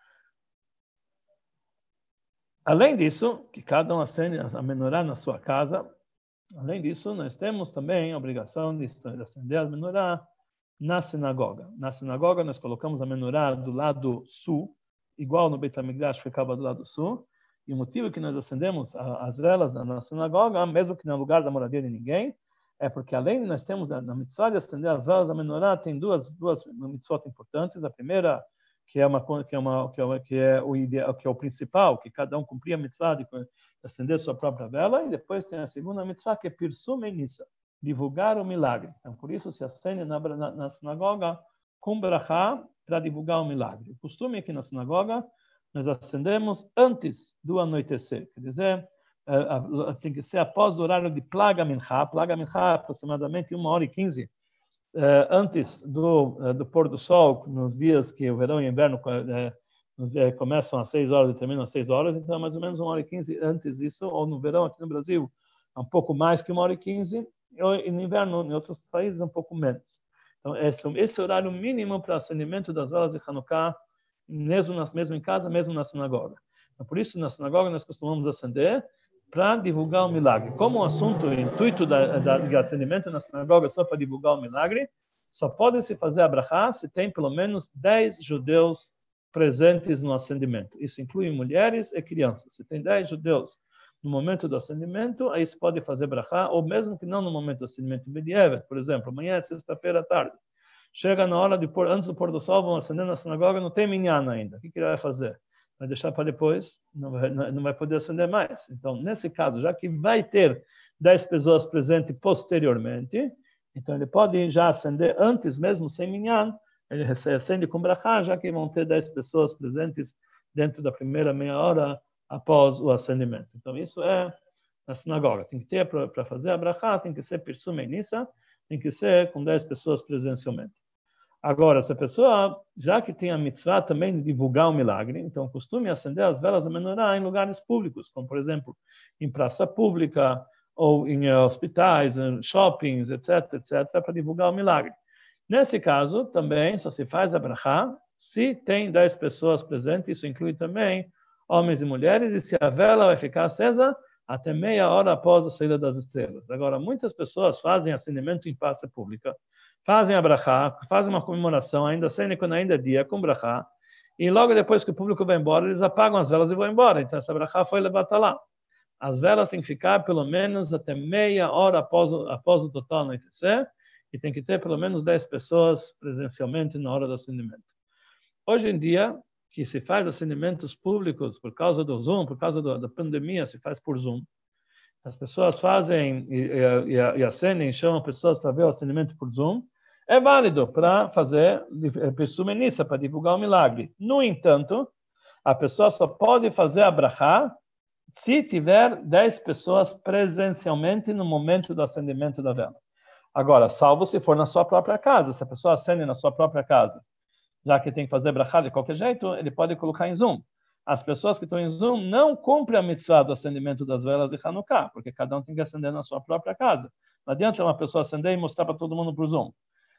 Além disso, que cada um acende a menorá na sua casa, além disso, nós temos também a obrigação de acender a menorá na sinagoga. Na sinagoga, nós colocamos a menorá do lado sul, igual no Beit HaMikdash ficava do lado sul, e o motivo que nós acendemos as velas na sinagoga, mesmo que no lugar da moradia de ninguém, é porque além de nós temos na mitzvah de acender as velas da menorá, tem duas mitzvot importantes. A primeira, que é o ideal, que é o principal, que cada um cumpria a mitzvah de acender sua própria vela, e depois tem a segunda mitzvah, que é Pirsum Nissa, divulgar o milagre. Então, por isso se acende na sinagoga com brachá para divulgar o milagre. O costume é que na sinagoga nós acendemos antes do anoitecer, quer dizer, tem que ser após o horário de Plaga Mincha. Plaga Mincha é aproximadamente 1h15 antes do pôr do sol, nos dias que o verão e o inverno começam às 6 horas e terminam às 6 horas, então mais ou menos 1h15 antes disso, ou no verão aqui no Brasil, é um pouco mais que 1h15, e no inverno em outros países um pouco menos. Então esse é o horário mínimo para acendimento das velas de Hanukkah, mesmo em casa, mesmo na sinagoga. Então, por isso, na sinagoga nós costumamos acender para divulgar o milagre. Como o assunto, o intuito de acendimento na sinagoga é só para divulgar o milagre, só pode se fazer a brachá se tem pelo menos 10 judeus presentes no acendimento. Isso inclui mulheres e crianças. Se tem 10 judeus no momento do acendimento, aí se pode fazer brachá, ou mesmo que não no momento do acendimento medieval, por exemplo, amanhã é sexta-feira à tarde. Chega na hora antes do pôr do sol, vão acender na sinagoga, não tem minyan ainda. O que ele vai fazer? Vai deixar para depois, não vai poder acender mais. Então, nesse caso, já que vai ter 10 pessoas presentes posteriormente, então ele pode já acender antes, mesmo sem minyan, ele acende com brachá, já que vão ter 10 pessoas presentes dentro da primeira meia hora após o acendimento. Então, isso é na sinagoga. Tem que ter, para fazer a brachá, tem que ser pirsum nissa, tem que ser com 10 pessoas presencialmente. Agora, se a pessoa, já que tem a mitzvah também de divulgar o milagre, então costume acender as velas da menorá em lugares públicos, como, por exemplo, em praça pública, ou em hospitais, em shoppings, etc., para divulgar o milagre. Nesse caso, também, só se faz a brachá se tem 10 pessoas presentes, isso inclui também homens e mulheres, e se a vela vai ficar acesa até meia hora após a saída das estrelas. Agora, muitas pessoas fazem acendimento em praça pública, fazem a brachá, fazem uma comemoração, ainda acendem quando ainda é dia, com brachá, e logo depois que o público vai embora, eles apagam as velas e vão embora. Então, essa brachá foi levada lá. As velas têm que ficar pelo menos até meia hora após o total anoitecer, e tem que ter pelo menos 10 pessoas presencialmente na hora do acendimento. Hoje em dia, que se faz acendimentos públicos por causa do Zoom, por causa da pandemia, se faz por Zoom. As pessoas fazem e acendem, chamam pessoas para ver o acendimento por Zoom. É válido para fazer pirsum nissa, para divulgar o milagre. No entanto, a pessoa só pode fazer a brachá se tiver 10 pessoas presencialmente no momento do acendimento da vela. Agora, salvo se for na sua própria casa. Se a pessoa acende na sua própria casa, já que tem que fazer brachá de qualquer jeito, ele pode colocar em Zoom. As pessoas que estão em Zoom não cumprem a mitzvah do acendimento das velas de Hanukkah, porque cada um tem que acender na sua própria casa. Não adianta uma pessoa acender e mostrar para todo mundo por Zoom.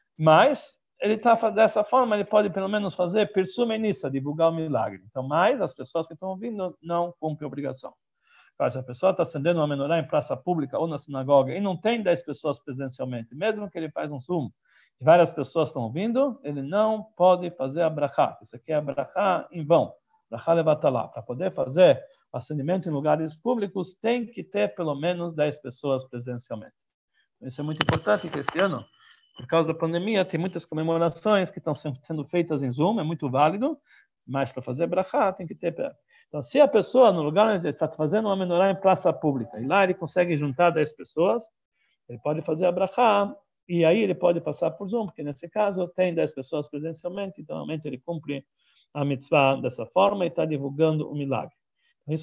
Mas ele está dessa forma, ele pode pelo menos fazer pirsum nissa, divulgar o milagre. Então, mais as pessoas que estão ouvindo não cumprem a obrigação. Claro, se a pessoa está acendendo uma menorá em praça pública ou na sinagoga e não tem 10 pessoas presencialmente, mesmo que ele faz um Zoom e várias pessoas estão ouvindo, ele não pode fazer a brachá. Isso aqui é a brachá em vão. Brachá levatalá. Para poder fazer o acendimento em lugares públicos, tem que ter pelo menos 10 pessoas presencialmente. Isso é muito importante, que esse ano, por causa da pandemia, tem muitas comemorações que estão sendo feitas em Zoom, é muito válido, mas para fazer brachá tem que ter. Então, se a pessoa, no lugar onde ele está fazendo uma menorá em praça pública, e lá ele consegue juntar 10 pessoas, ele pode fazer a brachá, e aí ele pode passar por Zoom, porque nesse caso tem 10 pessoas presencialmente, então realmente ele cumpre a mitzvah dessa forma e está divulgando o milagre. Então,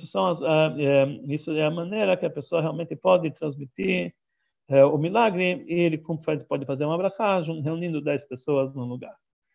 isso é a maneira que a pessoa realmente pode transmitir o milagre, e ele pode fazer uma brachá, reunindo 10 pessoas no lugar.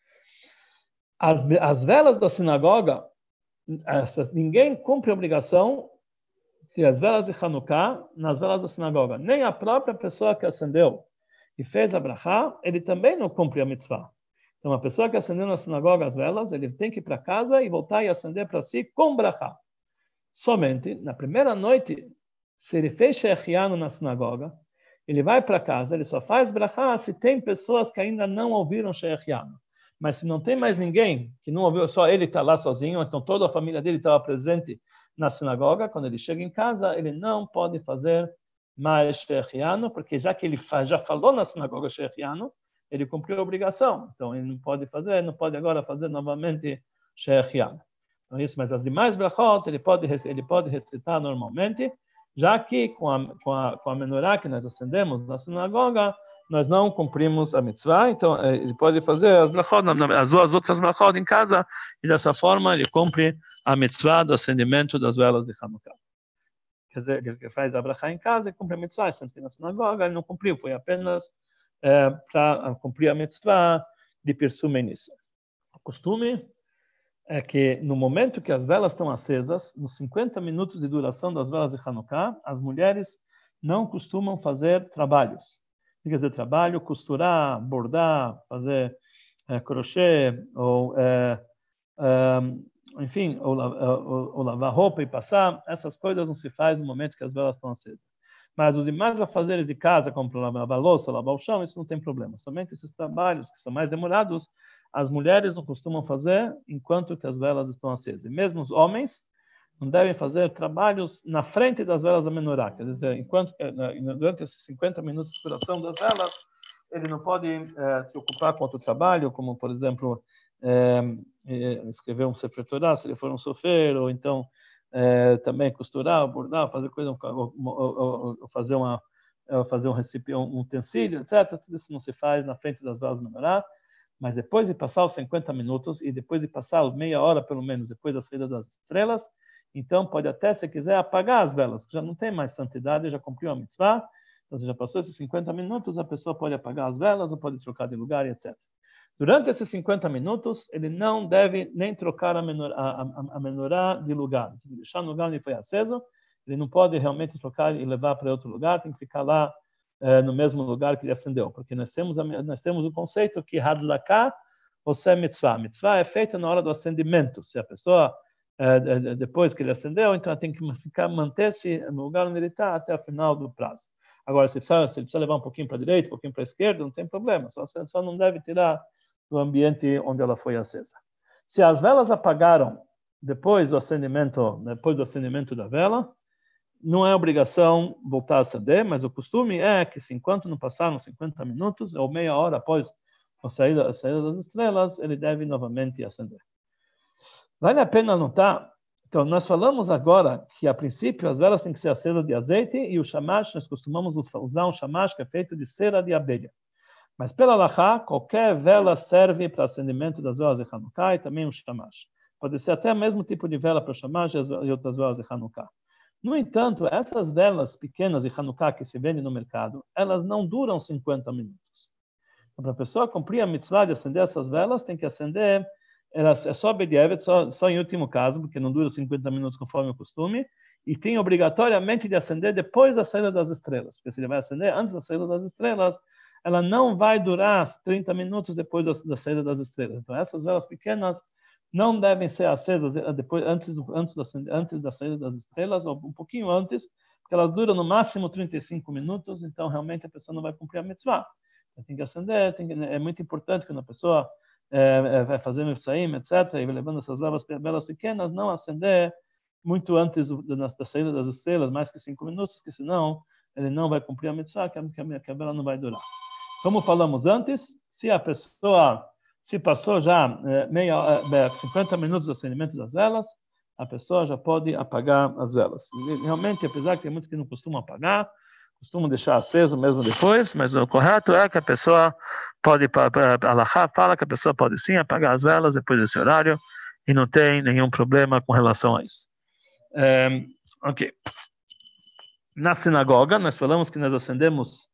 As velas da sinagoga, ninguém cumpre a obrigação de as velas de Hanukkah nas velas da sinagoga. Nem a própria pessoa que acendeu e fez a brachá, ele também não cumpre a mitzvah. Então, uma pessoa que acendeu na sinagoga as velas, ele tem que ir para casa e voltar e acender para si com brachá. Somente, na primeira noite, se ele fez shechianu na sinagoga, ele vai para casa, ele só faz brachá se tem pessoas que ainda não ouviram shechianu. Mas se não tem mais ninguém que não ouviu, só ele está lá sozinho, então toda a família dele estava presente na sinagoga, quando ele chega em casa, ele não pode fazer mais shechianu, porque já que ele já falou na sinagoga shechianu, ele cumpriu a obrigação. Então ele não pode fazer, não pode agora fazer novamente shechianu. Então isso, mas as demais brachot ele pode recitar normalmente, já que com a menorá que nós acendemos na sinagoga, nós não cumprimos a mitzvah, então ele pode fazer as brachot, as duas outras brachot em casa, e dessa forma ele cumpre a mitzvah do acendimento das velas de Hanukkah. Quer dizer, ele faz a brachá em casa e cumpre a mitzvah, sendo que na sinagoga ele não cumpriu, foi apenas para cumprir a mitzvah de pirsum nissa. O costume é que no momento que as velas estão acesas, nos 50 minutos de duração das velas de Hanukkah, as mulheres não costumam fazer trabalhos. Quer dizer, trabalho, costurar, bordar, fazer crochê, ou enfim, ou lavar roupa e passar, essas coisas não se faz no momento que as velas estão acesas. Mas os demais afazeres de casa, como lavar a louça, lavar o chão, isso não tem problema. Somente esses trabalhos que são mais demorados, as mulheres não costumam fazer enquanto que as velas estão acesas. E mesmo os homens não devem fazer trabalhos na frente das velas da menorá. Quer dizer, durante esses 50 minutos de duração das velas, ele não pode se ocupar com outro trabalho, como, por exemplo, escrever um Sefer Torah, se ele for um sofer, ou então também costurar, bordar, fazer coisa, ou fazer um recipiente, um utensílio, etc. Tudo isso não se faz na frente das velas da menorá. Mas depois de passar os 50 minutos e depois de passar meia hora, pelo menos, depois da saída das estrelas, então pode até, se quiser, apagar as velas, que já não tem mais santidade, já cumpriu a mitzvah. Então, se já passou esses 50 minutos, a pessoa pode apagar as velas ou pode trocar de lugar, etc. Durante esses 50 minutos, ele não deve nem trocar a menorá de lugar. Tem que deixar no lugar onde foi aceso. Ele não pode realmente trocar e levar para outro lugar, tem que ficar lá no mesmo lugar que ele acendeu. Porque nós temos o conceito que hadlaká, você é mitzvah. Mitzvah é feita na hora do acendimento. Se a pessoa, depois que ele acendeu, então ela tem que manter-se no lugar onde ele está até o final do prazo. Agora, se ele precisa levar um pouquinho para a direita, um pouquinho para a esquerda, não tem problema. Só não deve tirar do ambiente onde ela foi acesa. Se as velas apagaram depois do acendimento da vela, não é obrigação voltar a acender, mas o costume é que, enquanto não passaram 50 minutos, ou meia hora após a saída das estrelas, ele deve novamente acender. Vale a pena notar, então, nós falamos agora que, a princípio, as velas têm que ser acesas de azeite e o shamash, nós costumamos usar um shamash que é feito de cera de abelha. Mas pela Halachá, qualquer vela serve para acendimento das velas de Hanukkah e também um shamash. Pode ser até o mesmo tipo de vela para o shamash e outras velas de Hanukkah. No entanto, essas velas pequenas de Hanukkah que se vendem no mercado, elas não duram 50 minutos. Então, para a pessoa cumprir a mitzvah de acender essas velas, tem que acender, é só bediavet, só em último caso, porque não dura 50 minutos conforme o costume, e tem obrigatoriamente de acender depois da saída das estrelas. Porque se ele vai acender antes da saída das estrelas, ela não vai durar 30 minutos depois da saída das estrelas. Então, essas velas pequenas não devem ser acesas depois, antes da saída das estrelas, ou um pouquinho antes, porque elas duram no máximo 35 minutos, então realmente a pessoa não vai cumprir a mitzvah. Tem que acender, é muito importante quando a pessoa vai fazer mifsaim, etc., e vai levando essas velas pequenas, não acender muito antes da saída das estrelas, mais que 5 minutos, que senão ele não vai cumprir a mitzvah, que a vela não vai durar. Como falamos antes, se passou já 50 minutos do acendimento das velas, a pessoa já pode apagar as velas. E, realmente, apesar que tem muitos que não costumam apagar, costumam deixar aceso mesmo depois, mas o correto é que a pessoa pode, a Halachá fala que a pessoa pode sim apagar as velas depois desse horário e não tem nenhum problema com relação a isso. Ok. Na sinagoga, nós falamos que nós acendemos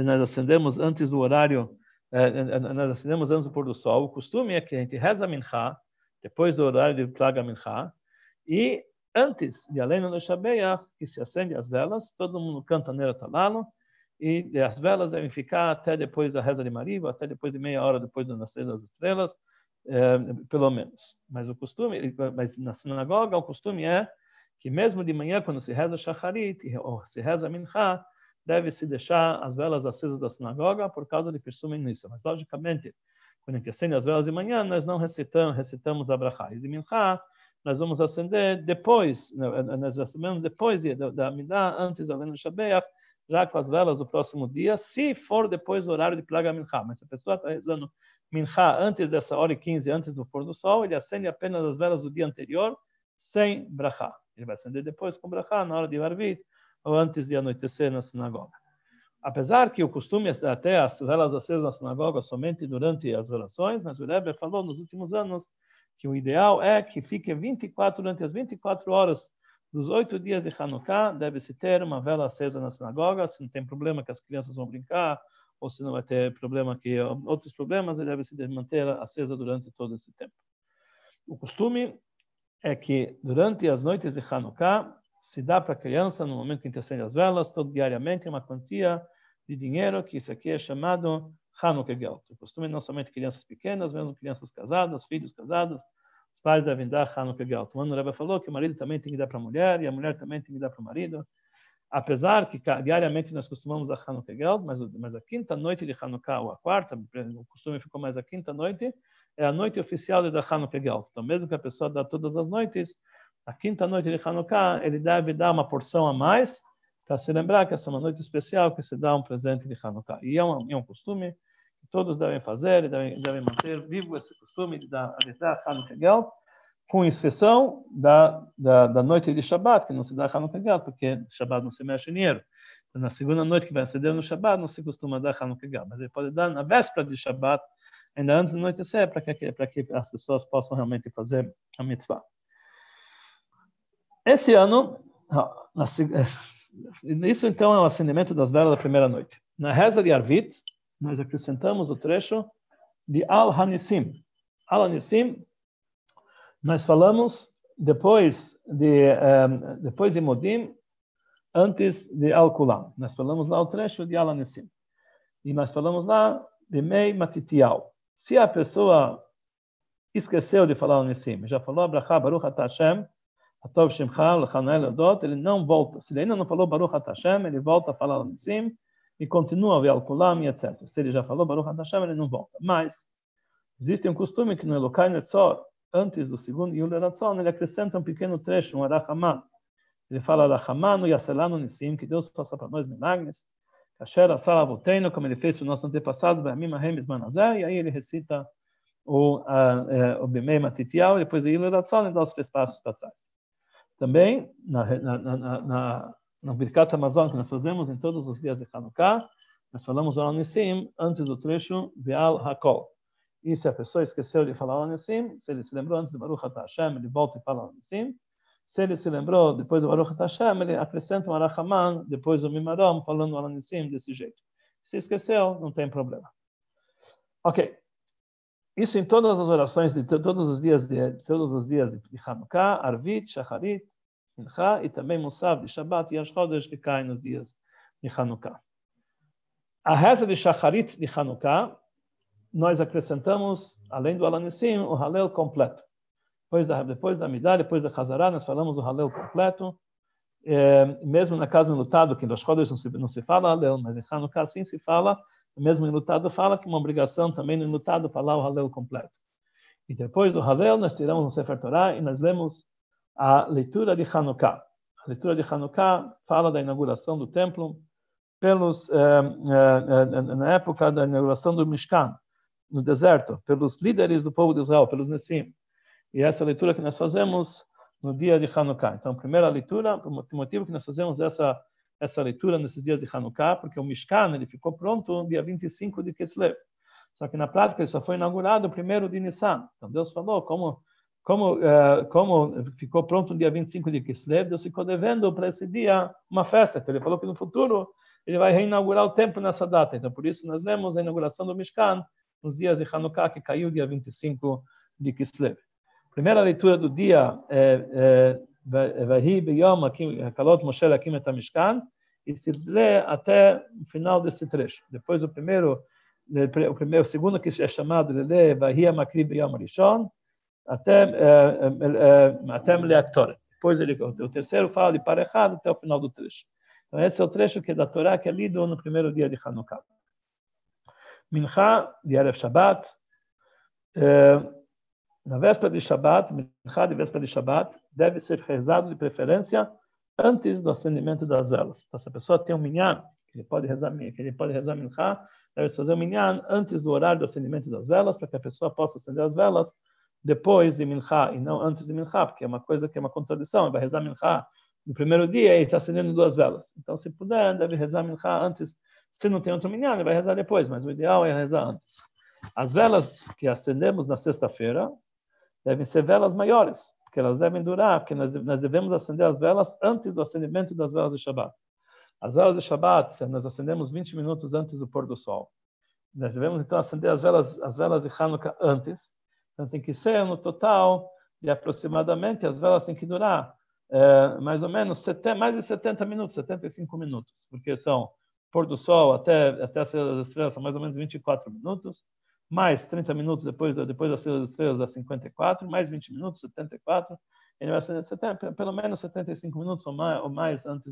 antes do horário, nós acendemos antes do pôr do sol. O costume é que a gente reza minchá, depois do horário de plaga minchá, e antes de Aleinu Leshabeach, que se acende as velas, todo mundo canta Nera Talalo, e as velas devem ficar até depois da reza de Mariva, até depois de meia hora depois do nascer das estrelas, pelo menos. Mas na sinagoga o costume é que mesmo de manhã, quando se reza Shacharit, ou se reza Minchá, deve-se deixar as velas acesas da sinagoga por causa de Pirsum Nissa. Mas, logicamente, quando a gente acende as velas de manhã, nós não recitamos a Brachá. E de Minchá, nós vamos acender depois, nós acendemos depois da Amidah, antes da Aleinu Shabeach, já com as velas do próximo dia, se for depois do horário de Plaga Minchá. Mas se a pessoa está rezando Minchá antes dessa hora e 15, antes do pôr do sol, ele acende apenas as velas do dia anterior, sem Brachá. Ele vai acender depois com Brachá, na hora de Arvit, ou antes de anoitecer na sinagoga. Apesar que o costume é até as velas acesas na sinagoga somente durante as orações, mas o Rebbe falou nos últimos anos que o ideal é que fique durante as 24 horas dos 8 dias de Hanukkah, deve-se ter uma vela acesa na sinagoga, se não tem problema que as crianças vão brincar, ou se não vai ter outros problemas, deve-se manter acesa durante todo esse tempo. O costume é que durante as noites de Hanukkah se dá para a criança, no momento que a gente acende as velas, diariamente uma quantia de dinheiro, que isso aqui é chamado Hanukkah Geld. O costume é não somente crianças pequenas, mesmo crianças casadas, filhos casados, os pais devem dar Hanukkah Geld. O Rebbe falou que o marido também tem que dar para a mulher, e a mulher também tem que dar para o marido. Apesar que diariamente nós costumamos dar Hanukkah Geld, mas a quinta noite de Hanukkah, ou a quarta, o costume ficou mais a quinta noite, é a noite oficial de dar Hanukkah Geld. Então, mesmo que a pessoa dá todas as noites, a quinta noite de Hanukkah, ele deve dar uma porção a mais, para se lembrar que essa é uma noite especial que se dá um presente de Hanukkah. E é um costume que todos devem fazer, e devem manter vivo esse costume de dar Hanukkah Geld, com exceção da noite de Shabbat, que não se dá Hanukkah Geld, porque Shabbat não se mexe dinheiro. Então, na segunda noite que vai acender no Shabbat, não se costuma dar Hanukkah Geld, mas ele pode dar na véspera de Shabbat, ainda antes do anoitecer, para que as pessoas possam realmente fazer a mitzvah. Esse ano, isso então é o acendimento das velas da primeira noite. Na reza de Arvit, nós acrescentamos o trecho de Al-Hanissim. Al-Hanissim, nós falamos depois de Modim, antes de Al-Kulam. Nós falamos lá o trecho de Al-Hanissim. E nós falamos lá de Mei Matitial. Se a pessoa esqueceu de falar Al-Hanissim, já falou Abrahá, Baruch Atah Hashem, Atov Shemcha, L'Chanel Adot, ele não volta. Se ele ainda não falou Baruch Atah Hashem, ele volta a falar Al-Hanissim e continua a ver Al-Kulam e etc. Se ele já falou Baruch Atah Hashem, ele não volta. Mas existe um costume que no Elokai Netzor, antes do segundo Yul Ratzon, ele acrescenta um pequeno trecho, um Arachamá. Ele fala Arachamá no Yaselanu Nissim, que Deus faça para nós milagres. Kasher Asar Avoteinu, como ele fez para os nossos antepassados, Be'amim Ahem Izmanazé, e aí ele recita o Bimei Matitial, e depois o Yul Ratzon, ele dá os 3 passos para trás. Também, no Birkat Hamazon, que nós fazemos em todos os dias de Hanukkah, nós falamos o Nissim antes do trecho Ve'al Hakol. E se a pessoa esqueceu de falar Al-Hanissim, se ele se lembrou antes do Baruch Atah Hashem, ele volta e fala Al-Hanissim. Se ele se lembrou depois do Baruch Atah Hashem, ele acrescenta um Arachaman, depois do Mimarom, falando Al-Hanissim desse jeito. Se esqueceu, não tem problema. Ok. Isso em todas as orações de todos os dias de Hanukkah, Arvit, Shacharit, Mincha, e também Musaf de Shabbat e Rosh Chodesh, que caem nos dias de Hanukkah. A reza de Shacharit de Hanukkah, nós acrescentamos, além do Al-Hanissim, o Halel completo. Depois da Amidah, depois da Chazará, nós falamos o Halel completo. Mesmo na casa enlutado, que em Rosh Chodesh não se fala Halel, mas em Hanukkah sim se fala, mesmo enlutado fala que é uma obrigação também no enlutado falar o Halel completo. E depois do Halel, nós tiramos um Sefer Torah e nós lemos a leitura de Hanukkah. A leitura de Hanukkah fala da inauguração do templo na época da inauguração do Mishkan, no deserto, pelos líderes do povo de Israel, pelos Nessim. E essa leitura que nós fazemos no dia de Hanukkah. Então, a primeira leitura, o motivo que nós fazemos essa leitura nesses dias de Hanukkah, porque o Mishkan ele ficou pronto no dia 25 de Kislev. Só que na prática ele só foi inaugurado o primeiro de Nissan. Então Deus falou como ficou pronto no dia 25 de Kislev, Deus ficou devendo para esse dia uma festa. Então ele falou que no futuro ele vai reinaugurar o templo nessa data. Então por isso nós lemos a inauguração do Mishkan nos dias de Hanukkah, que caiu dia 25 de Kislev. Primeira leitura do dia é Vahi Beyom Kalot Moshe Lakim et HaMishkan, e se lê até o final desse trecho. Depois o segundo que é chamado de ler Vahi Makri Beyom Rishon, até Meleak Torah. Depois o terceiro fala de Parechad até o final do trecho. Então esse é o trecho que é da Torá, que é lido no primeiro dia de Hanukkah. Mincha de Erev Shabbat, na véspera de Shabbat, Mincha de véspera de Shabbat, deve ser rezado de preferência antes do acendimento das velas. Então, se a pessoa tem um minyan, que ele pode rezar Mincha, deve fazer um minyan antes do horário do acendimento das velas, para que a pessoa possa acender as velas depois de Mincha e não antes de Mincha, porque é uma coisa que é uma contradição. Ele vai rezar Mincha no primeiro dia e está acendendo 2 velas. Então, se puder, deve rezar Mincha antes. Se não tem outro minyan, ele vai rezar depois, mas o ideal é rezar antes. As velas que acendemos na sexta-feira devem ser velas maiores, porque elas devem durar, porque nós devemos acender as velas antes do acendimento das velas de Shabbat. As velas de Shabbat, nós acendemos 20 minutos antes do pôr do sol. Nós devemos, então, acender as velas de Hanukkah antes. Então, tem que ser, no total, de aproximadamente, as velas têm que durar mais ou menos mais de 70 minutos, 75 minutos, porque são pôr do sol até a saída das estrelas, são mais ou menos 24 minutos, mais 30 minutos depois da saída das estrelas, dá 54, mais 20 minutos, 74, ele vai acender pelo menos 75 minutos ou mais antes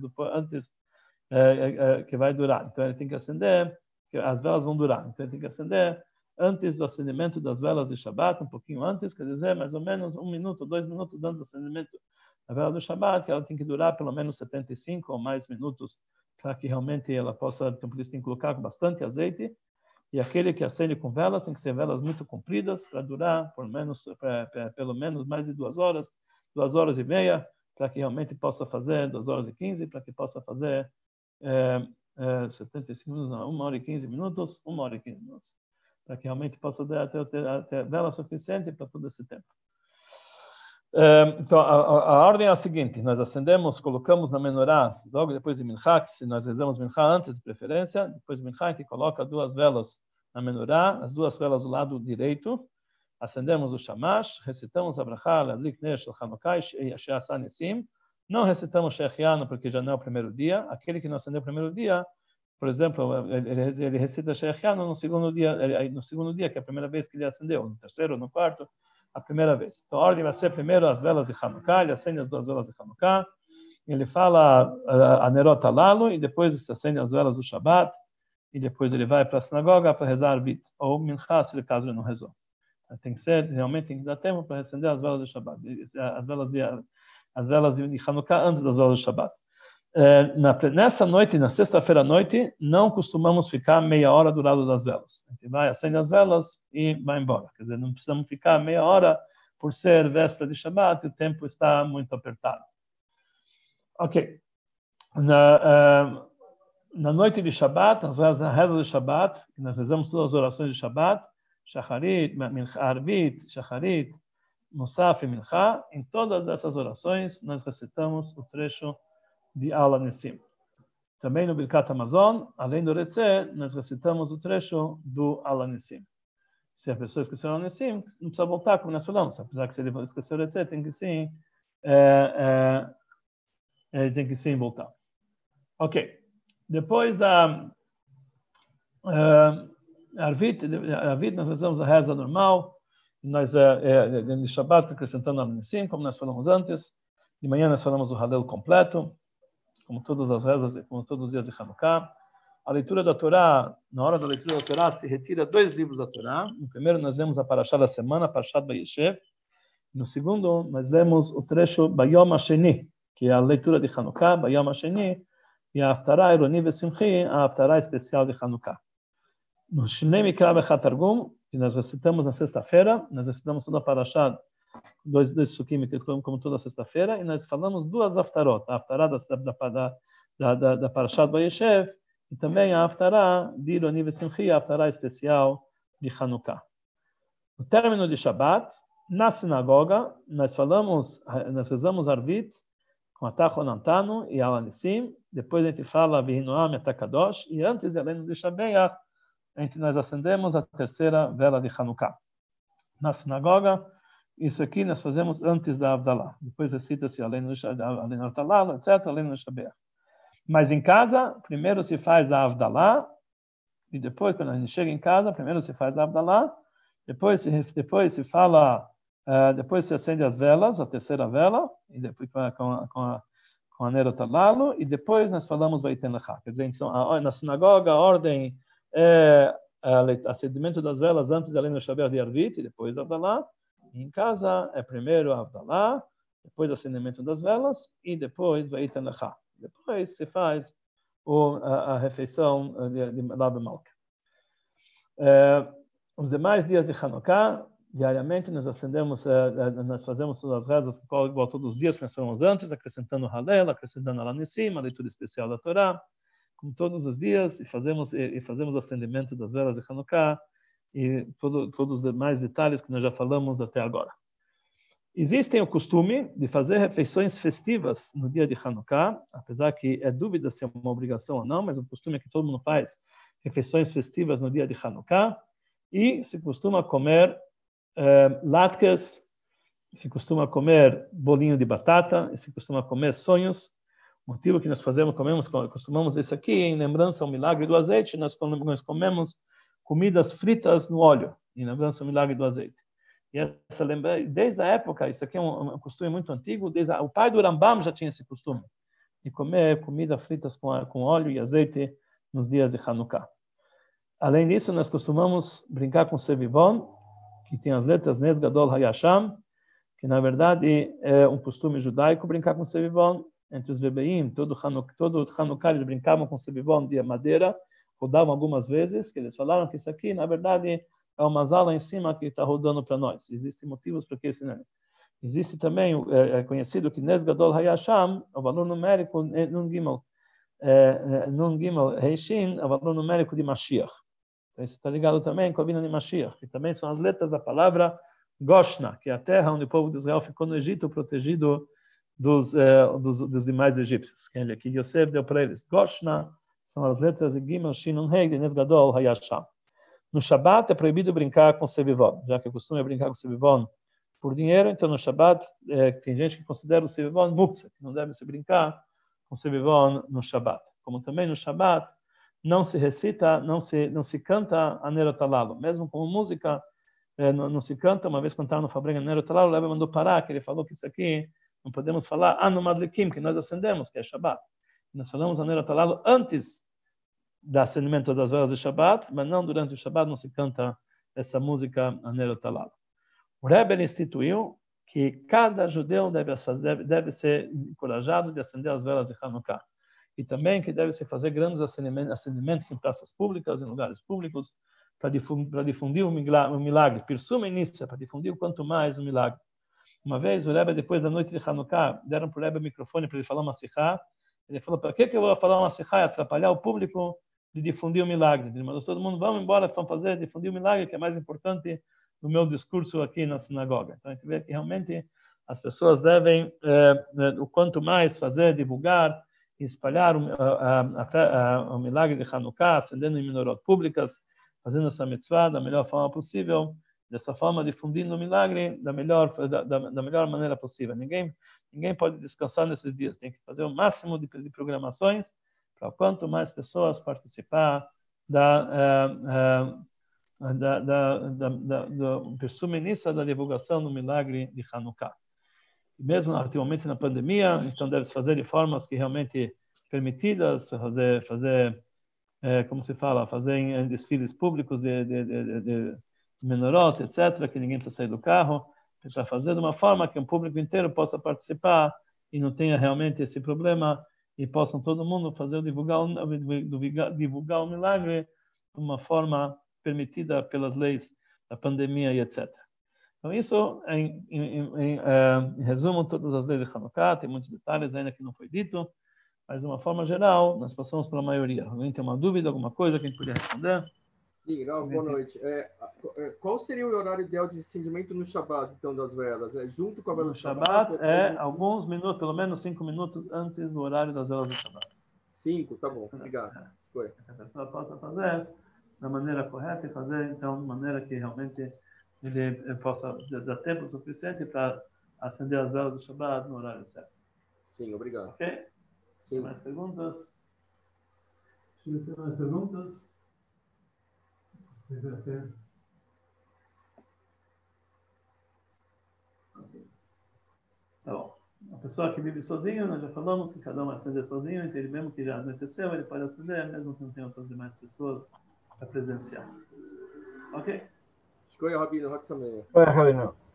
que vai durar. Então, ele tem que acender, que as velas vão durar, então ele tem que acender antes do acendimento das velas de Shabbat, um pouquinho antes, quer dizer, mais ou menos 1 minuto, 2 minutos antes do acendimento da vela do Shabbat, que ela tem que durar pelo menos 75 ou mais minutos, para que realmente ela possa, então por isso tem que colocar com bastante azeite, e aquele que acende com velas tem que ser velas muito compridas, para durar pelo menos mais de 2 horas, 2 horas e meia, para que realmente possa fazer 2 horas e 15, para que possa fazer 75 minutos, não, 1 hora e 15 minutos, 1 hora e 15 minutos. para que realmente possa ter vela suficiente para todo esse tempo. Então, a ordem é a seguinte: nós acendemos, colocamos na menorá, logo depois de Minchá, que se nós rezamos Minchá antes, de preferência, depois de Minchá, a gente coloca 2 velas na menorá, as 2 velas do lado direito, acendemos o shamash, recitamos a brachá, l'adlik ner shel Hanukkah, she'asa nesim, não recitamos Shechianu porque já não é o primeiro dia, aquele que não acendeu o primeiro dia, por exemplo, ele recita Shechianu no segundo dia, que é a primeira vez que ele acendeu, no terceiro, no quarto, a primeira vez. Então, a ordem vai ser primeiro as velas de Hanukkah, ele acende as 2 velas de Hanukkah, ele fala a Nerot Halalu, e depois se acende as velas do Shabbat, e depois ele vai para a sinagoga para rezar Arvit, ou Minchá, se caso ele não rezou. Tem que ser, realmente tem que dar tempo para acender as velas do Shabbat, as velas de Hanukkah antes das velas do Shabbat. Nessa noite, na sexta-feira à noite, não costumamos ficar meia hora do lado das velas. A gente vai, acende as velas e vai embora. Quer dizer, não precisamos ficar meia hora por ser véspera de Shabbat e o tempo está muito apertado. Ok. Na noite de Shabbat, na reza de Shabbat, nós rezamos todas as orações de Shabbat, Shacharit, Arvit, Shacharit, Musaf e Minchá. Em todas essas orações, nós recitamos o trecho de Ala Nessim. Também no Birkat Hamazon, além do Retzeh, nós recitamos o trecho do Ala Nessim. Se a pessoa esqueceu o Ala Nessim, não precisa voltar, como nós falamos. Apesar que se ele esquecer o Retzeh, tem que sim, ele tem que sim voltar. Ok. Depois da Arvit, nós rezamos a reza normal. Nós, no Shabbat, acrescentando Ala Nessim, como nós falamos antes. De manhã nós falamos o Halel completo, como todas as rezas, como todos os dias de Hanukkah. A leitura da Torá, na hora da leitura da Torá, se retira 2 livros da Torá. No primeiro, nós lemos a Parashá da semana, Parashat Vayeshev. No segundo, nós lemos o trecho Bayom HaSheni, que é a leitura de Hanukkah, Bayom HaSheni, e a Haftarah Ironi Vesimchi, a Haftarah especial de Hanukkah. No Shnei Mikra Bechatargum, que nós recitamos na sexta-feira, nós recitamos toda a Parashá, 2 sukim, como toda sexta-feira, e nós falamos 2 haftarot, a haftará da Parashat Vayeshev, e também a haftará de Ironi Vesimchi, a haftará especial de Hanukkah. No término de Shabbat, na sinagoga, nós rezamos Arvit, com Atachon Antanu e Ala Nessim, depois a gente fala Vihinoam Etakadosh, e antes de Alenu de Shabeach, nós acendemos a terceira vela de Hanukkah. Na sinagoga, isso aqui nós fazemos antes da Avdalah. Depois recita-se Alenu Talal, etc., Alenu Shabeach. Mas em casa, primeiro se faz a Avdalah, e depois, quando a gente chega em casa, primeiro se faz a Avdalah, depois se fala, depois se acende as velas, a terceira vela, e depois com a Nerot Halalu, e depois nós falamos Vaiten Lecha. Quer dizer, então, na sinagoga, a ordem é acendimento das velas antes da Alenu Shabeach de Arvit, e depois a Avdalah. E em casa é primeiro a Avdalah, depois o acendimento das velas, e depois Vaiten Lecha. Depois se faz a refeição de Lab Malka. Os demais dias de Hanukkah, diariamente nós fazemos todas as rezas igual todos os dias que nós falamos antes, acrescentando o Halel, acrescentando Ala Nessim, a leitura especial da Torá, como todos os dias, e fazemos o acendimento das velas de Hanukkah e todos os demais detalhes que nós já falamos até agora. Existem o costume de fazer refeições festivas no dia de Hanukkah, apesar que é dúvida se é uma obrigação ou não, mas o costume é que todo mundo faz refeições festivas no dia de Hanukkah, e se costuma comer latkes, se costuma comer bolinho de batata, e se costuma comer sonhos. O motivo que nós costumamos isso aqui, em lembrança ao milagre do azeite, nós comemos comidas fritas no óleo, em lembrança ao milagre do azeite. E desde a época, isso aqui é um costume muito antigo, o pai do Rambam já tinha esse costume, de comer comida fritas com óleo e azeite nos dias de Hanukkah. Além disso, nós costumamos brincar com Sevivon, que tem as letras Nes Gadol Hayasham, que na verdade é um costume judaico brincar com Sevivon. Entre os bebeim, todo Hanukkah eles brincavam com Sevivon de madeira, rodavam algumas vezes, que eles falaram que isso aqui, na verdade, é uma ala em cima que está rodando para nós. Existem motivos para que esse não. Existe também, é conhecido que Nes Gadol Hayasham, o valor numérico, Nun Gimel Reishin, é o valor numérico de Mashiach. Então isso está ligado também com a vinda de Mashiach, que também são as letras da palavra Goshna, que é a terra onde o povo de Israel ficou no Egito protegido dos demais egípcios. Que Yosef deu para eles. Goshna são as letras de Gimel, Shin, Nun, Hei, de Nes Gadol, Hayasham. No Shabat é proibido brincar com Sevivon, já que o costume é brincar com Sevivon por dinheiro, então no Shabat tem gente que considera o Sevivon muktzah, que não deve se brincar com Sevivon no Shabat. Como também no Shabat não se recita, não se canta a Nerotalalo, mesmo com música, não se canta. Uma vez cantaram no Fabrenga Nerotalalo, o Rebbe mandou parar, que ele falou que isso aqui não podemos falar no Madlikim, que nós acendemos, que é Shabat. Nós falamos a Nerotalalo antes do acendimento das velas de Shabat, mas não durante o Shabat, não se canta essa música a Nerotalalo. O Rebbe instituiu que cada judeu deve ser encorajado de acender as velas de Hanukkah. E também que deve se fazer grandes acendimentos em praças públicas, em lugares públicos, para difundir o milagre. Pirsuma inicia, para difundir o quanto mais o milagre. Uma vez, o Rebbe, depois da noite de Hanukkah, deram para o Rebbe o microfone para ele falar uma sikha. Ele falou, para que eu vou falar uma sikha e atrapalhar o público de difundir o milagre? Ele mandou todo mundo, vamos embora, vamos difundir o milagre, que é mais importante do meu discurso aqui na sinagoga. Então, a gente vê que realmente as pessoas devem, o quanto mais fazer, divulgar, espalhar o milagre de Hanukkah, acendendo em menorot públicas, fazendo essa mitzvah da melhor forma possível, dessa forma difundindo o milagre da melhor maneira possível. Ninguém pode descansar nesses dias, tem que fazer o máximo de programações para quanto mais pessoas participar do início da divulgação do milagre de Hanukkah. Mesmo atualmente na pandemia, então deve-se fazer de formas que realmente permitidas, fazer como se fala, fazer em desfiles públicos de menorot, etc., que ninguém precisa sair do carro, para fazer de uma forma que o público inteiro possa participar e não tenha realmente esse problema e possam todo mundo fazer divulgar o milagre de uma forma permitida pelas leis da pandemia e etc. Então, isso, em resumo, todas as leis de Hanukkah, tem muitos detalhes ainda que não foi dito, mas de uma forma geral, nós passamos pela maioria. Alguém tem uma dúvida, alguma coisa que a gente poderia responder? Sim, boa noite. Qual seria o horário ideal de acendimento no Shabat, então, das velas? Junto com a vela No do Shabat? Shabat alguns minutos, pelo menos 5 minutos antes do horário das velas do Shabat. 5, tá bom, obrigado. Foi. Que a pessoa possa fazer da maneira correta e fazer, então, de maneira que realmente ele possa dar tempo suficiente para acender as velas do Shabat no horário certo. Sim, obrigado. Ok? Sim. Tem mais perguntas? Tem mais perguntas? Tá bom. A pessoa que vive sozinho, nós já falamos que cada um vai acender sozinho, então ele mesmo que já anoiteceu, ele pode acender, mesmo que não tenha outras demais pessoas para presenciar. Ok? Escolha, Rabino, Rock Sameia. Rabino.